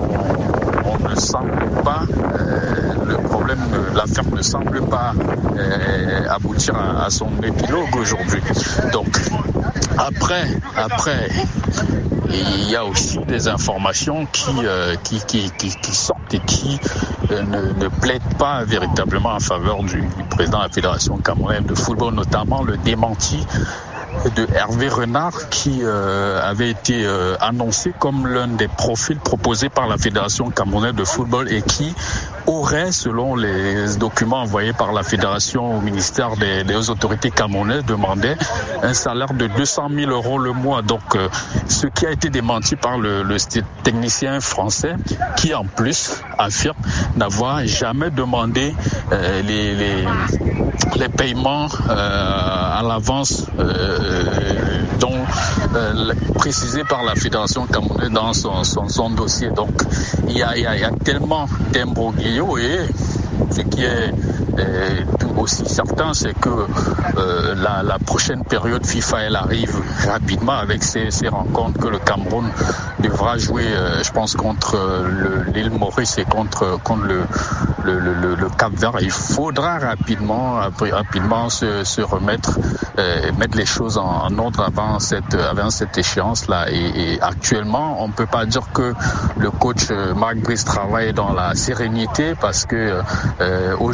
on ne semble pas, euh, le problème, l'affaire ne semble pas euh, aboutir à, à son épilogue aujourd'hui. Donc, après, après, il y a aussi des informations qui, euh, qui, qui, qui, qui sortent et qui euh, ne, ne plaident pas véritablement en faveur du, du président de la Fédération camerounaise de football, notamment le démenti de Hervé Renard, qui euh, avait été euh, annoncé comme l'un des profils proposés par la Fédération camerounaise de football et qui aurait, selon les documents envoyés par la Fédération au ministère des, des autorités camerounaises, demandé un salaire de deux cent mille euros le mois. Donc, euh, ce qui a été démenti par le, le technicien français, qui en plus affirme n'avoir jamais demandé euh, les, les, les paiements euh, à l'avance euh, dont euh, précisé par la Fédération camerounaise dans son, son, son dossier. Donc, il y a, il y a, il y a tellement d'imbroglio. Et ce qui est euh, aussi certain, c'est que euh, la, la prochaine période FIFA, elle arrive rapidement avec ces, ces rencontres que le Cameroun devra jouer, euh, je pense, contre le, l'île Maurice et contre, contre le, le, le, le Cap-Vert. Il faudra rapidement, rapidement se, se remettre, euh, mettre les choses en, en ordre avant cette, avant cette échéance-là. Et, et actuellement, on ne peut pas dire que le coach Marc Brice travaille dans la sérénité, parce que euh, aujourd'hui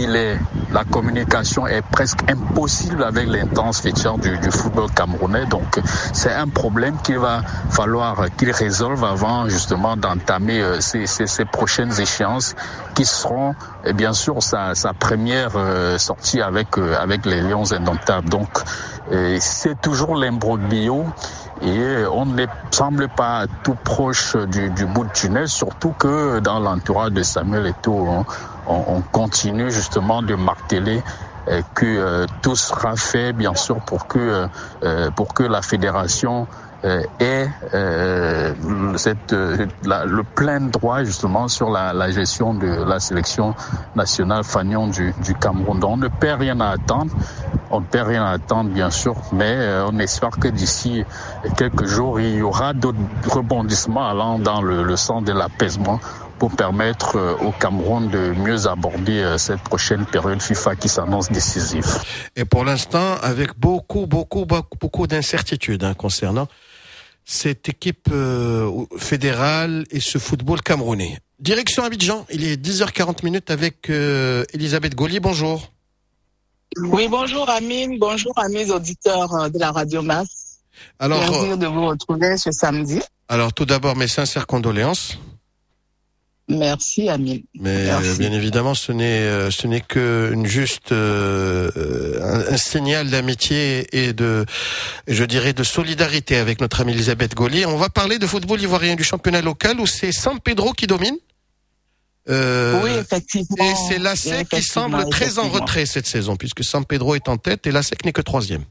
il est, la communication est presque impossible avec l'intense feature du, du football camerounais. Donc, c'est un problème qu'il va falloir qu'il résolve avant justement d'entamer euh, ces, ces, ces prochaines échéances qui seront, et bien sûr, sa, sa première euh, sortie avec euh, avec les Lions indomptables. Donc, euh, c'est toujours l'imbroglio. Et on ne semble pas tout proche du, du bout de tunnel, surtout que dans l'entourage de Samuel Eto'o, on, on continue justement de marteler que euh, tout sera fait, bien sûr, pour que euh, pour que la fédération euh, ait euh, cette, euh, la, le plein droit justement sur la, la gestion de la sélection nationale fanion du, du Cameroun. Donc on ne perd rien à attendre. On ne perd rien à attendre, bien sûr, mais euh, on espère que d'ici quelques jours, il y aura d'autres rebondissements allant dans le, le sens de l'apaisement pour permettre euh, au Cameroun de mieux aborder euh, cette prochaine période FIFA qui s'annonce décisive. Et pour l'instant, avec beaucoup, beaucoup, beaucoup, beaucoup d'incertitudes hein, concernant cette équipe euh, fédérale et ce football camerounais. Direction Abidjan, il est dix heures quarante avec euh, Elisabeth Gaulier. Bonjour. Oui, bonjour Amine, bonjour amis auditeurs de la Radio Mars. Alors, plaisir de vous retrouver ce samedi. Alors tout d'abord, mes sincères condoléances. Merci Amine. Mais Merci. bien évidemment, ce n'est ce n'est que une juste euh, un, un signal d'amitié et de, je dirais, de solidarité avec notre amie Elisabeth Gaulier. On va parler de football ivoirien du championnat local où c'est San Pedro qui domine. Euh, oui, effectivement. Et c'est l'A S E C qui semble très en retrait cette saison, puisque San Pedro est en tête et l'A S E C n'est que troisième.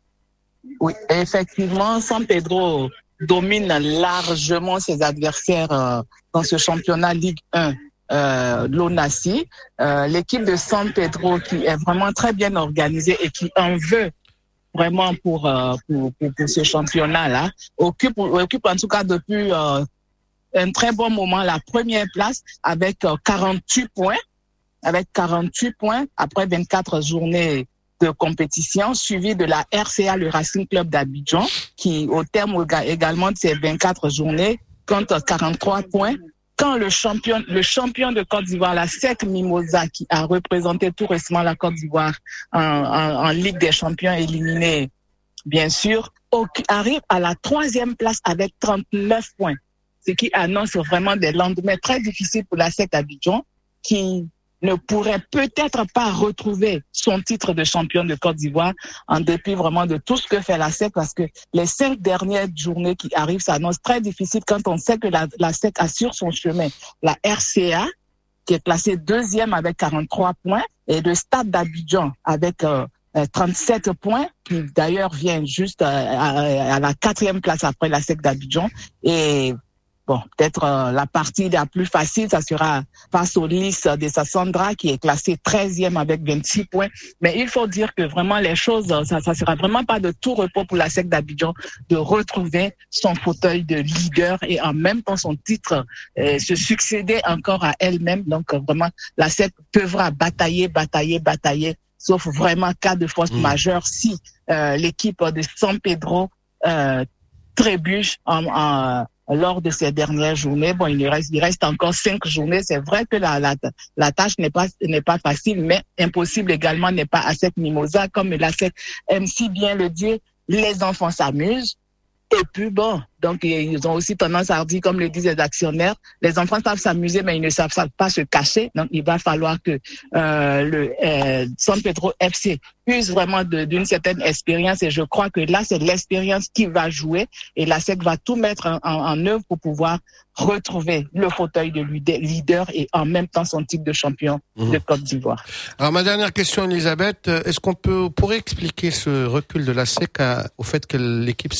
Oui, effectivement, San Pedro domine largement ses adversaires euh, dans ce championnat Ligue un euh, de l'ONACI. Euh, l'équipe de San Pedro qui est vraiment très bien organisée et qui en veut vraiment pour, euh, pour, pour, pour ce championnat-là, occupe, occupe en tout cas depuis... Euh, un très bon moment, la première place avec quarante-huit points, avec quarante-huit points après vingt-quatre journées de compétition, suivi de la R C A, le Racing Club d'Abidjan, qui au terme également de ces vingt-quatre journées compte quarante-trois points. Quand le champion, le champion de Côte d'Ivoire, la S E C Mimosa, qui a représenté tout récemment la Côte d'Ivoire en, en, en Ligue des Champions éliminée, bien sûr, arrive à la troisième place avec trente-neuf points. Ce qui annonce vraiment des lendemains très difficiles pour la S E C d'Abidjan, qui ne pourrait peut-être pas retrouver son titre de champion de Côte d'Ivoire en dépit vraiment de tout ce que fait la S E C, parce que les cinq dernières journées qui arrivent s'annoncent très difficiles quand on sait que la, la S E C a sur son chemin la R C A, qui est classée deuxième avec quarante-trois points, et le Stade d'Abidjan avec euh, trente-sept points, qui d'ailleurs vient juste à, à, à la quatrième place après la S E C d'Abidjan. Et bon, peut-être euh, la partie la plus facile, ça sera face au Lys de Sassandra, qui est classé treizième avec vingt-six points. Mais il faut dire que vraiment les choses, ça ça sera vraiment pas de tout repos pour la S E C d'Abidjan de retrouver son fauteuil de leader et en même temps son titre, euh, se succéder encore à elle-même. Donc euh, vraiment, la S E C devra batailler, batailler, batailler, sauf vraiment cas de force mmh. majeure si euh, l'équipe de San Pedro euh, trébuche en... en lors de ces dernières journées. Bon, il reste, il reste encore cinq journées. C'est vrai que la, la, la tâche n'est pas, n'est pas facile, mais impossible également n'est pas A S E C Mimosa. Comme la S E C aime si bien le dire, les enfants s'amusent. Et puis bon, donc ils ont aussi tendance à dire, comme le disent les actionnaires, les enfants savent s'amuser, mais ils ne savent pas se cacher. Donc il va falloir que euh, le euh, San Pedro F C use vraiment de, d'une certaine expérience. Et je crois que là, c'est l'expérience qui va jouer. Et la S E C va tout mettre en, en, en œuvre pour pouvoir retrouver le fauteuil de leader et en même temps son titre de champion mmh. de Côte d'Ivoire. Alors ma dernière question, Elisabeth, est-ce qu'on peut pourrait expliquer ce recul de la S E C à, au fait que l'équipe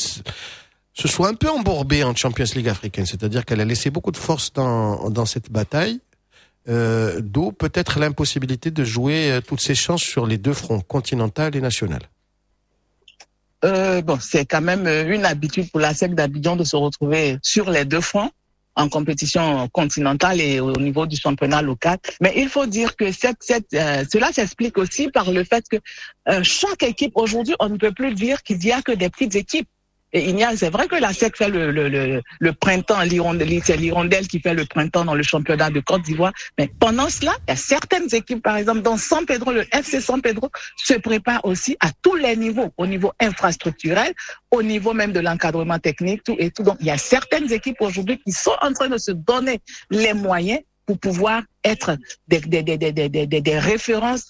se soit un peu embourbée en Champions League africaine, c'est-à-dire qu'elle a laissé beaucoup de force dans, dans cette bataille, euh, d'où peut-être l'impossibilité de jouer euh, toutes ses chances sur les deux fronts, continental et national. Euh, bon, c'est quand même une habitude pour la S E C d'Abidjan de se retrouver sur les deux fronts, en compétition continentale et au niveau du championnat local. Mais il faut dire que cette, cette, euh, cela s'explique aussi par le fait que euh, chaque équipe, aujourd'hui, on ne peut plus dire qu'il y a que des petites équipes. Et il y a, c'est vrai que la S E C fait le, le, le, le printemps, l'Hirondelle, c'est l'Hirondelle qui fait le printemps dans le championnat de Côte d'Ivoire. Mais pendant cela, il y a certaines équipes, par exemple, dans San Pedro, le F C San Pedro se prépare aussi à tous les niveaux, au niveau infrastructurel, au niveau même de l'encadrement technique, tout et tout. Donc, il y a certaines équipes aujourd'hui qui sont en train de se donner les moyens pour pouvoir être des, des, des, des, des, des, des références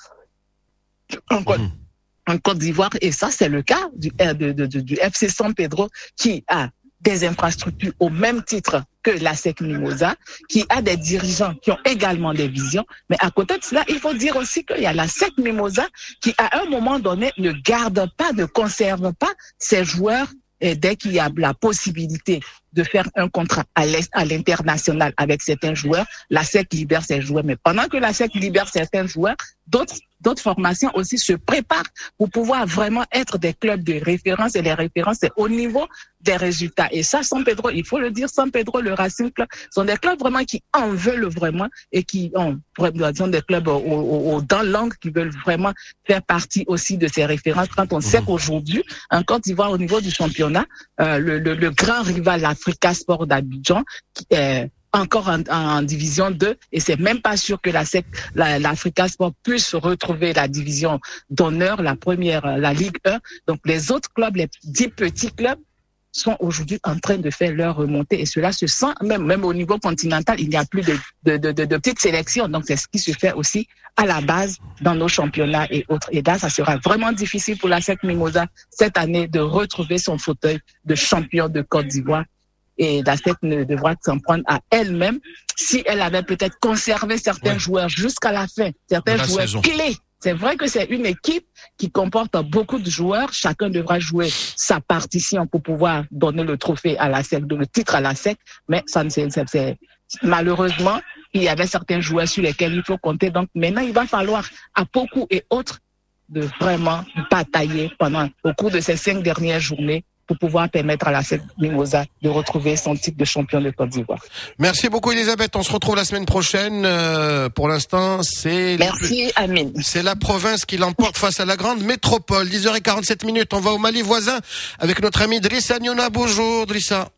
en Côte, mmh. en Côte d'Ivoire. Et ça, c'est le cas du, de, de, de, du F C San Pedro qui a des infrastructures au même titre que la S E C Mimosa, qui a des dirigeants qui ont également des visions. Mais à côté de cela, il faut dire aussi qu'il y a la S E C Mimosa qui, à un moment donné, ne garde pas, ne conserve pas ses joueurs. Et dès qu'il y a la possibilité de faire un contrat à l'est, à l'international avec certains joueurs, la S E C libère ses joueurs. Mais pendant que la S E C libère certains joueurs, d'autres, d'autres formations aussi se préparent pour pouvoir vraiment être des clubs de référence. Et les références, c'est au niveau des résultats. Et ça, San Pedro, il faut le dire, San Pedro, le Racing Club, sont des clubs vraiment qui en veulent vraiment et qui ont, sont des clubs aux, aux, aux dents longues qui veulent vraiment faire partie aussi de ces références. Quand on sait qu'aujourd'hui, en Côte d'Ivoire, au niveau du championnat, euh, le, le, le grand rival, l'Africa Sport d'Abidjan, qui est encore en, en division deux, et c'est même pas sûr que la S E C, la, l'Africa Sport puisse retrouver la division d'honneur, la première, la Ligue un. Donc les autres clubs, les dix petits clubs, sont aujourd'hui en train de faire leur remontée, et cela se sent même, même au niveau continental, il n'y a plus de, de, de, de, de petites sélections. Donc c'est ce qui se fait aussi à la base dans nos championnats et autres. Et là, ça sera vraiment difficile pour la S E C Mimosa cette année de retrouver son fauteuil de champion de Côte d'Ivoire. Et la S E C ne devra s'en prendre à elle-même si elle avait peut-être conservé certains ouais. joueurs jusqu'à la fin, certains la joueurs saison. Clés. C'est vrai que c'est une équipe qui comporte beaucoup de joueurs. Chacun devra jouer sa partition pour pouvoir donner le trophée à la S E C, le titre à la S E C. Mais ça ne c'est, c'est, malheureusement, il y avait certains joueurs sur lesquels il faut compter. Donc maintenant, il va falloir à beaucoup et autres de vraiment batailler pendant, au cours de ces cinq dernières journées, pour pouvoir permettre à la S E C Mimosa de retrouver son titre de champion de Côte d'Ivoire. Merci beaucoup Elisabeth, on se retrouve la semaine prochaine. Euh, pour l'instant, c'est Merci les... Amine. C'est la province qui l'emporte face à la grande métropole. dix heures quarante-sept minutes, on va au Mali voisin avec notre ami Drissa Niona. Bonjour Drissa.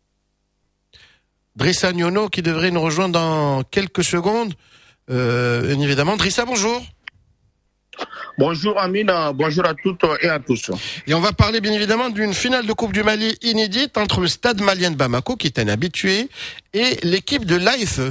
Drissa Niono qui devrait nous rejoindre dans quelques secondes. Euh, bien évidemment, Drissa, bonjour. Bonjour Amina, bonjour à toutes et à tous. Et on va parler bien évidemment d'une finale de Coupe du Mali inédite entre le Stade malien de Bamako, qui est un habitué, et l'équipe de l'A F E.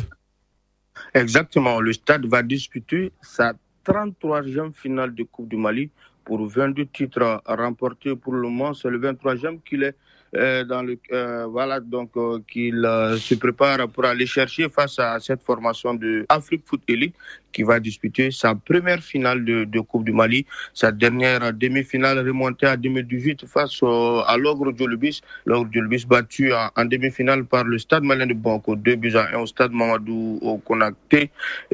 Exactement, le Stade va disputer sa trente-troisième finale de Coupe du Mali pour vingt-deux titres remportés pour le moment. C'est le vingt-troisième qu'il est euh, dans le euh, voilà donc euh, qu'il euh, se prépare pour aller chercher face à cette formation de Afrique Foot Elite qui va disputer sa première finale de, de Coupe du Mali, sa dernière demi-finale remontée à deux mille dix-huit face au, à l'Ogre Djolubis. L'Ogre Djolubis battu en, en demi-finale par le Stade malien de Bamako, deux buts à un au Stade Mamadou au Konaté.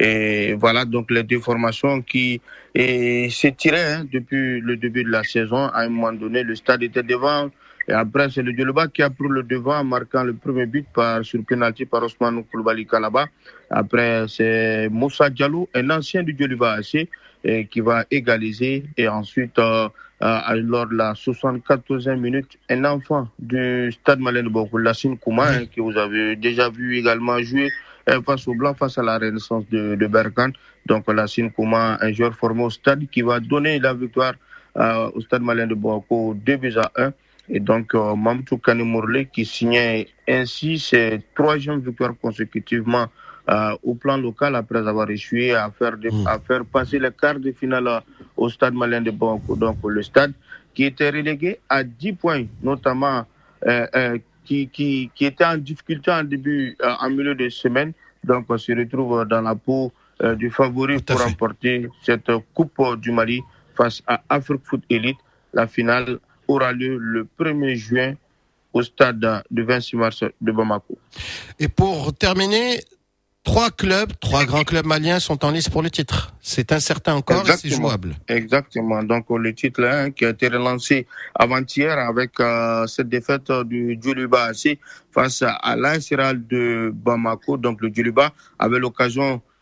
Et voilà donc les deux formations qui s'étiraient hein, depuis le début de la saison. À un moment donné, le Stade était devant. Et après, c'est le Djoluba qui a pris le devant en marquant le premier but par, sur penalty par Ousmane Koulibaly Kalaba. Après, c'est Moussa Diallo, un ancien du Djoluba A C, et qui va égaliser. Et ensuite, euh, euh, lors de la soixante-quatorzième minute, un enfant du Stade malien de Bamako, Lassine Kouma, hein, que vous avez déjà vu également jouer euh, face au Blanc, face à la Renaissance de, de Berkane. Donc, Lassine Kouma, un joueur formé au Stade, qui va donner la victoire euh, au Stade malien de Bamako, deux buts à un. Et donc, euh, Mamadou Kanemourlé qui signait ainsi ses troisième victoires consécutivement euh, au plan local après avoir échoué à faire, de, mmh. à faire passer les quarts de finale au Stade malien de Bamako. Donc, le Stade qui était relégué à dix points, notamment euh, euh, qui, qui, qui était en difficulté en début, euh, en milieu de semaine. Donc, on se retrouve dans la peau euh, du favori pour remporter cette Coupe du Mali face à Afrique Foot Elite. La finale aura lieu le premier juin au stade du vingt-six mars de Bamako. Et pour terminer, trois clubs, trois grands clubs maliens sont en lice pour le titre. C'est incertain encore et c'est jouable. Exactement. Donc le titre hein, qui a été relancé avant-hier avec euh, cette défaite du Djoluba A C face à l'A S R A L de Bamako. Donc le Djoluba avait l'occasion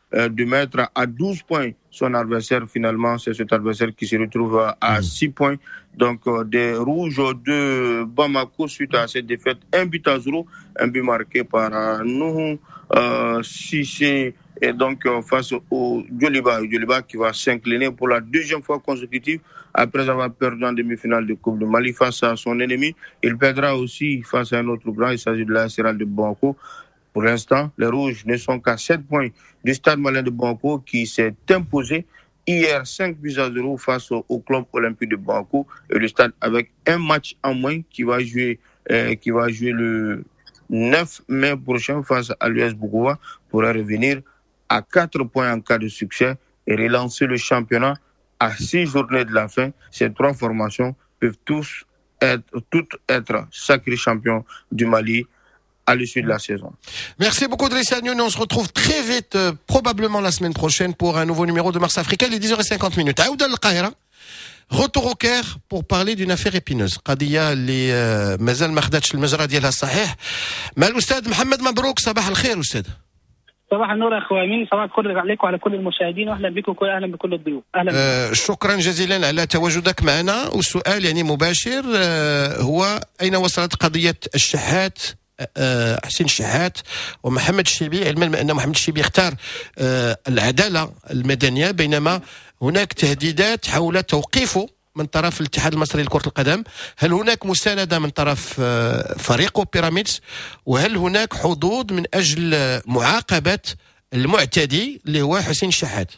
euh, de mettre à douze points son adversaire. Finalement, c'est cet adversaire qui se retrouve à six points. Donc, euh, des Rouges de Bamako suite à cette défaite, un but à zéro, un but marqué par euh, Nuhu euh, Sissé, et donc euh, face au Djoliba, Djoliba qui va s'incliner pour la deuxième fois consécutive après avoir perdu en demi-finale de Coupe de Mali face à son ennemi. Il perdra aussi face à un autre grand, il s'agit de l'A S R de Bamako. Pour l'instant, les Rouges ne sont qu'à sept points du Stade Malien de Bamako qui s'est imposé hier cinq buts à zéro face au, au club olympique de Bamako, et le Stade avec un match en moins qui va jouer, euh, qui va jouer le neuf mai prochain face à l'U S Boukova, pourrait revenir à quatre points en cas de succès et relancer le championnat à six journées de la fin. Ces trois formations peuvent tous être, toutes être sacrés champions du Mali à l'issue de la saison. Merci beaucoup Driss Agnon. On se retrouve très vite, euh, probablement la semaine prochaine, pour un nouveau numéro de Mars Africa. Il est dix heures cinquante. Aouda Al-Qahira. Retour au Caire pour parler d'une affaire épineuse. قضية اللي مازال ما خداتش المجرى ديالها الصحيح. مع الأستاذ محمد مبروك. صباح الخير أستاذ. صباح النور يا اخوي امين، صباح الخير عليكم وعلى كل المشاهدين، واهلا بكم وكل اهلا بكل الضيوف. اهلا أه شكرا جزيلا على تواجدك معنا. والسؤال يعني مباشر، أه هو اين وصلت قضيه الشحات، أه حسين الشحات ومحمد الشيبي، علما ان محمد الشيبي اختار أه العداله المدنيه، بينما هناك تهديدات حول توقيفه من طرف الاتحاد المصري لكرة القدم. هل هناك مساندة من طرف فريقه بيراميدز، وهل هناك حظوظ من أجل معاقبة المعتدي اللي هو حسين الشحات؟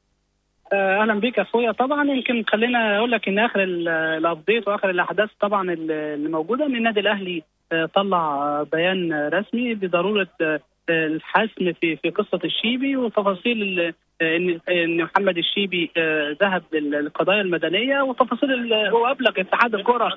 اهلا بك اخويا. طبعا يمكن خلينا اقول لك ان اخر الابديت واخر الاحداث طبعا اللي موجوده ان النادي الاهلي طلع بيان رسمي بضروره الحسم في في قصه الشيبي، وتفاصيل ان ان محمد الشيبي ذهب للقضايا المدنيه، وتفاصيل هو ابلغ اتحاد الكره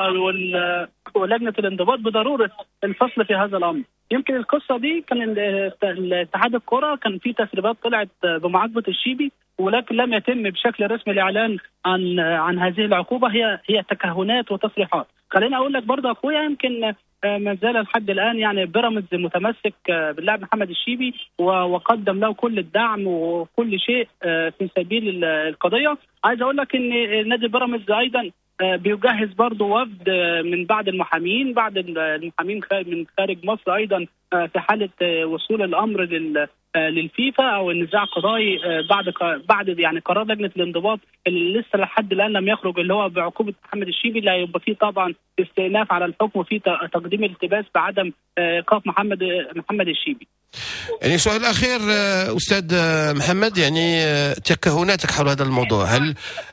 ولجنه الانضباط بضروره الفصل في هذا الامر. يمكن القصه دي كان اتحاد الكره كان في تسريبات طلعت بمعاقبه الشيبي، ولكن لم يتم بشكل رسمي الاعلان عن عن هذه العقوبه، هي هي تكهنات وتصريحات. خليني اقول لك برضه اخويا، يمكن ما زال لحد الان يعني بيراميدز متمسك باللاعب محمد الشيبي وقدم له كل الدعم وكل شيء في سبيل القضيه. عايز اقول لك ان نادي بيراميدز ايضا بيجهز برضه وفد من بعض المحامين بعض المحامين من خارج مصر ايضا في حاله وصول الامر لل للفيفا او النزاع القضائي بعد بعد يعني قرار لجنه الانضباط اللي لسه لحد الان لم يخرج، اللي هو بعقوبه محمد الشيبي، اللي هيبقى فيه طبعا استئناف على الحكم وفي تقديم الالتباس بعدم ايقاف محمد محمد الشيبي. يعني سؤال اخير استاذ محمد، يعني تكهناتك حول هذا الموضوع، هل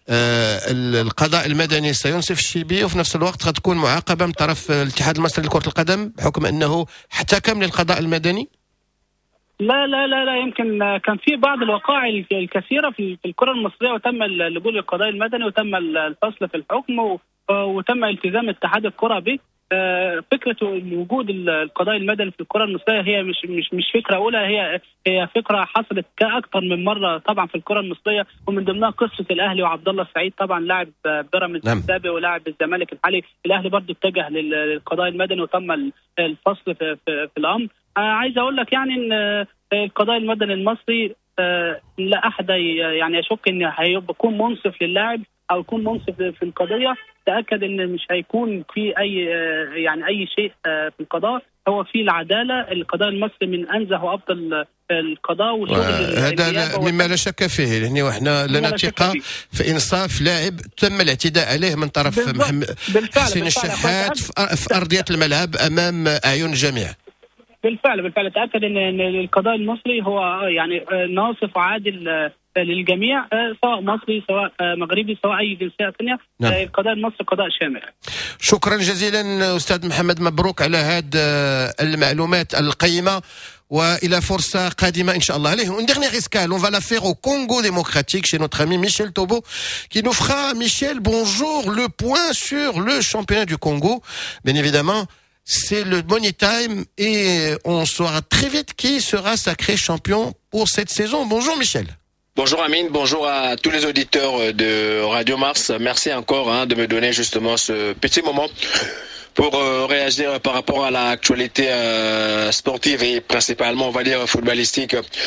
القضاء المدني سينصف الشيبي وفي نفس الوقت قد تكون معاقبه من طرف الاتحاد المصري لكره القدم بحكم انه احتكم للقضاء المدني؟ لا لا لا لا يمكن كان في بعض الوقائع الكثيره في الكره المصريه وتم اللجوء للقضاء المدني وتم الفصل في الحكم وتم التزام اتحاد الكره به. فكره وجود القضاء المدني في الكره المصريه هي مش مش مش فكره اولى، هي هي فكره حصلت كاكثر من مره طبعا في الكره المصريه، ومن ضمنها قصه الاهلي وعبد الله السعيد طبعا لاعب بيراميدز السابق ولاعب الزمالك الحالي. الاهلي برضه اتجه للقضاء المدني وتم الفصل في, في, في الامر. عايز اقول لك يعني ان القضاء المدني المصري لا احد يعني يشك ان هيكون منصف للاعب او يكون منصف في القضيه. تاكد ان مش هيكون في اي يعني اي شيء في القضاء، هو في العداله. القضاء المصري من انزه وافضل القضاء وشغل هذا مما لا شك فيه، يعني واحنا لنا ثقه في انصاف لاعب تم الاعتداء عليه من طرف محمد حسين الشحات في ارضيه الملعب امام اعين الجميع. بالفعل بالفعل تاكد ان القضاء المصري هو يعني ناصف وعادل للجميع، سواء مصري سواء مغربي سواء اي جنسيه ثانيه. نعم. القضاء المصري قضاء شامل. شكرا جزيلا استاذ محمد مبروك على هذه المعلومات القيمه، والى فرصه قادمه ان شاء الله. Allez, une dernière escale, on va la faire au Congo démocratique chez notre ami Michel Tobo qui nous fera, Michel, bonjour, le point sur le championnat du Congo. Bien évidemment, c'est le Money Time et on saura très vite qui sera sacré champion pour cette saison. Bonjour Michel. Bonjour Amine, bonjour à tous les auditeurs de Radio Mars. Merci encore hein, de me donner justement ce petit moment pour euh, réagir par rapport à l'actualité euh, sportive et principalement on va dire footballistique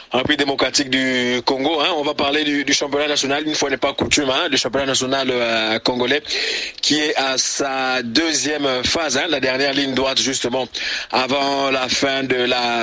en République démocratique du Congo. Hein. On va parler du, du championnat national, une fois n'est pas coutume, hein, du championnat national euh, congolais, qui est à sa deuxième phase, hein, la dernière ligne droite justement avant la fin de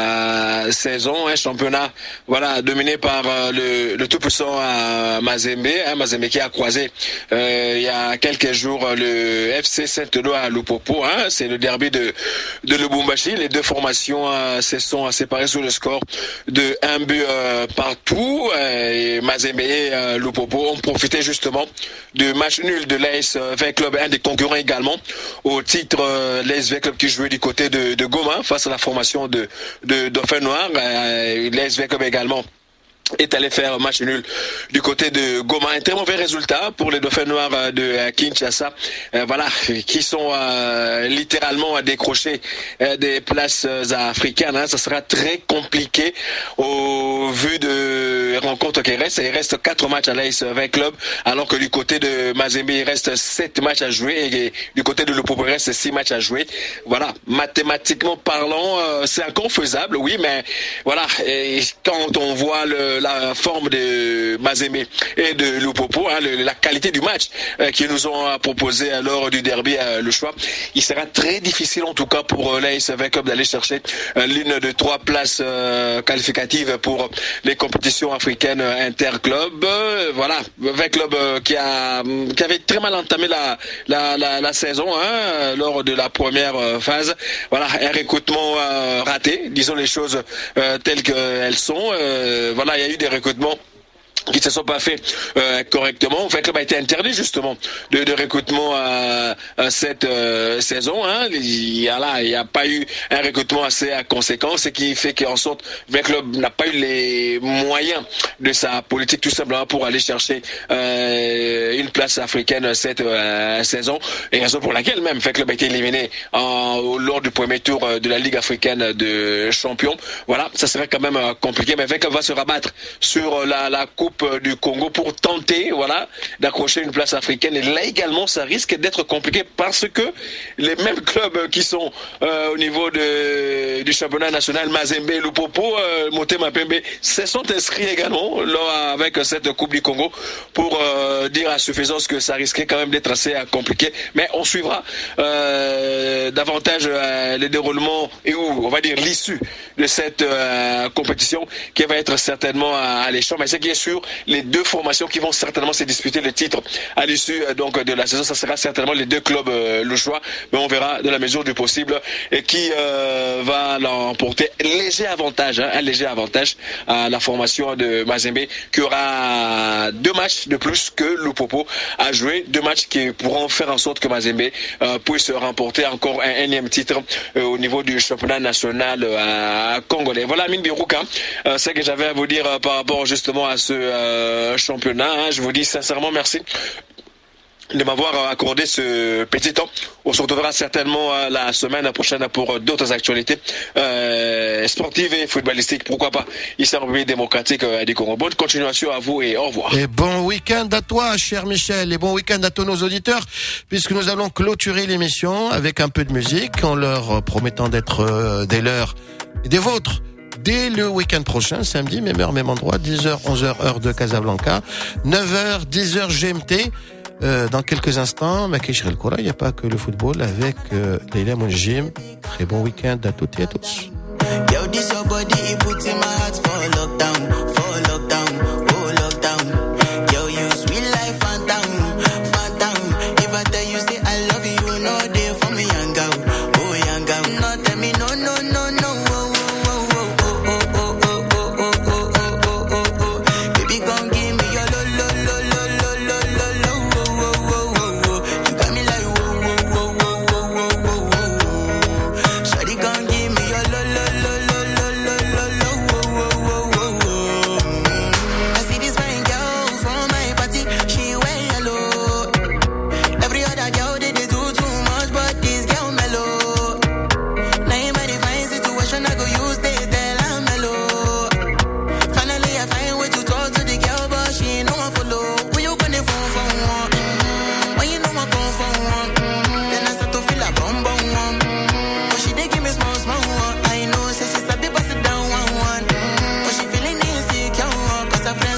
la saison. Un championnat, voilà, dominé par euh, le, le tout-puissant euh, Mazembe, hein, Mazembe qui a croisé euh, il y a quelques jours le F C Saint-Eloi à Lupopo. Hein, c'est le derby de, de Lubumbashi. Les deux formations euh, se sont séparées sous le score de un but euh, partout. Euh, et Mazembe et euh, Lupopo ont profité justement du match nul de l'A S V Club, un des concurrents également au titre, euh, l'A S V Club qui jouait du côté de, de Goma face à la formation de, de Dauphin Noir. Euh, l'A S V Club également est allé faire match nul du côté de Goma. Un très mauvais résultat pour les Dauphins Noirs de Kinshasa, euh, voilà, qui sont euh, littéralement à décrocher euh, des places africaines. Hein. Ça sera très compliqué au vu de rencontres qui restent. Il reste quatre matchs à l'A S V Club, alors que du côté de Mazembe, il reste sept matchs à jouer, et du côté de Lupopo, il reste six matchs à jouer. Voilà, mathématiquement parlant, euh, c'est encore faisable, oui, mais voilà, et quand on voit le la forme de Mazembe et de Lupopo, hein, le, la qualité du match euh, qu'ils nous ont euh, proposé euh, lors du derby, euh, le choix, il sera très difficile en tout cas pour euh, l'A S V Club d'aller chercher euh, l'une de trois places euh, qualificatives pour les compétitions africaines euh, interclubs. Euh, voilà, V Club euh, qui a qui avait très mal entamé la la, la, la saison hein, lors de la première euh, phase. Voilà, un recrutement euh, raté, disons les choses euh, telles qu'elles sont. Euh, voilà, il y a eu des recrutements qui ne se sont pas faits euh, correctement. En fait, le club a été interdit justement de, de recrutement euh, euh, cette euh, saison. Hein. Il y a là, il n'y a pas eu un recrutement assez conséquent, ce qui fait qu'en sorte, le club n'a pas eu les moyens de sa politique tout simplement pour aller chercher euh, une place africaine cette euh, saison. Et raison pour laquelle même, le club a été éliminé en, lors du premier tour de la Ligue africaine de champions. Voilà, ça serait quand même compliqué, mais le club va se rabattre sur la, la coupe du Congo pour tenter, voilà, d'accrocher une place africaine. Et là également, ça risque d'être compliqué parce que les mêmes clubs qui sont euh, au niveau de, du championnat national, Mazembe, Lupopo, euh, Motema Pembe, se sont inscrits également là, avec cette Coupe du Congo pour euh, dire à suffisance que ça risquait quand même d'être assez compliqué. Mais on suivra euh, davantage euh, le déroulement et où, on va dire, l'issue de cette euh, compétition qui va être certainement alléchant. Mais ce qui est sûr, les deux formations qui vont certainement se disputer le titre à l'issue donc de la saison, ça sera certainement les deux clubs euh, le choix, mais on verra de la mesure du possible et qui euh, va l'emporter. Léger avantage, hein, un léger avantage à la formation de Mazembe qui aura deux matchs de plus que Lupopo à jouer, deux matchs qui pourront faire en sorte que Mazembe euh, puisse remporter encore un énième titre euh, au niveau du championnat national euh, congolais. Voilà, Amine Birouka, euh, c'est ce que j'avais à vous dire euh, par rapport justement à ce euh, championnat. Hein. Je vous dis sincèrement merci de m'avoir accordé ce petit temps. On se retrouvera certainement la semaine prochaine pour d'autres actualités euh, sportives et footballistiques, pourquoi pas, ici en République démocratique euh, du Congo. Bonne continuation à vous et au revoir. Et bon week-end à toi, cher Michel, et bon week-end à tous nos auditeurs, puisque nous allons clôturer l'émission avec un peu de musique, en leur promettant d'être euh, des leurs et des vôtres dès le week-end prochain, samedi, même heure, même endroit, dix heures, onze heures, heure de Casablanca, neuf heures, dix heures G M T. Euh, dans quelques instants, Makesh Relkora, il n'y a pas que le football avec euh, Leila Mounjim. Très bon week-end à toutes et à tous.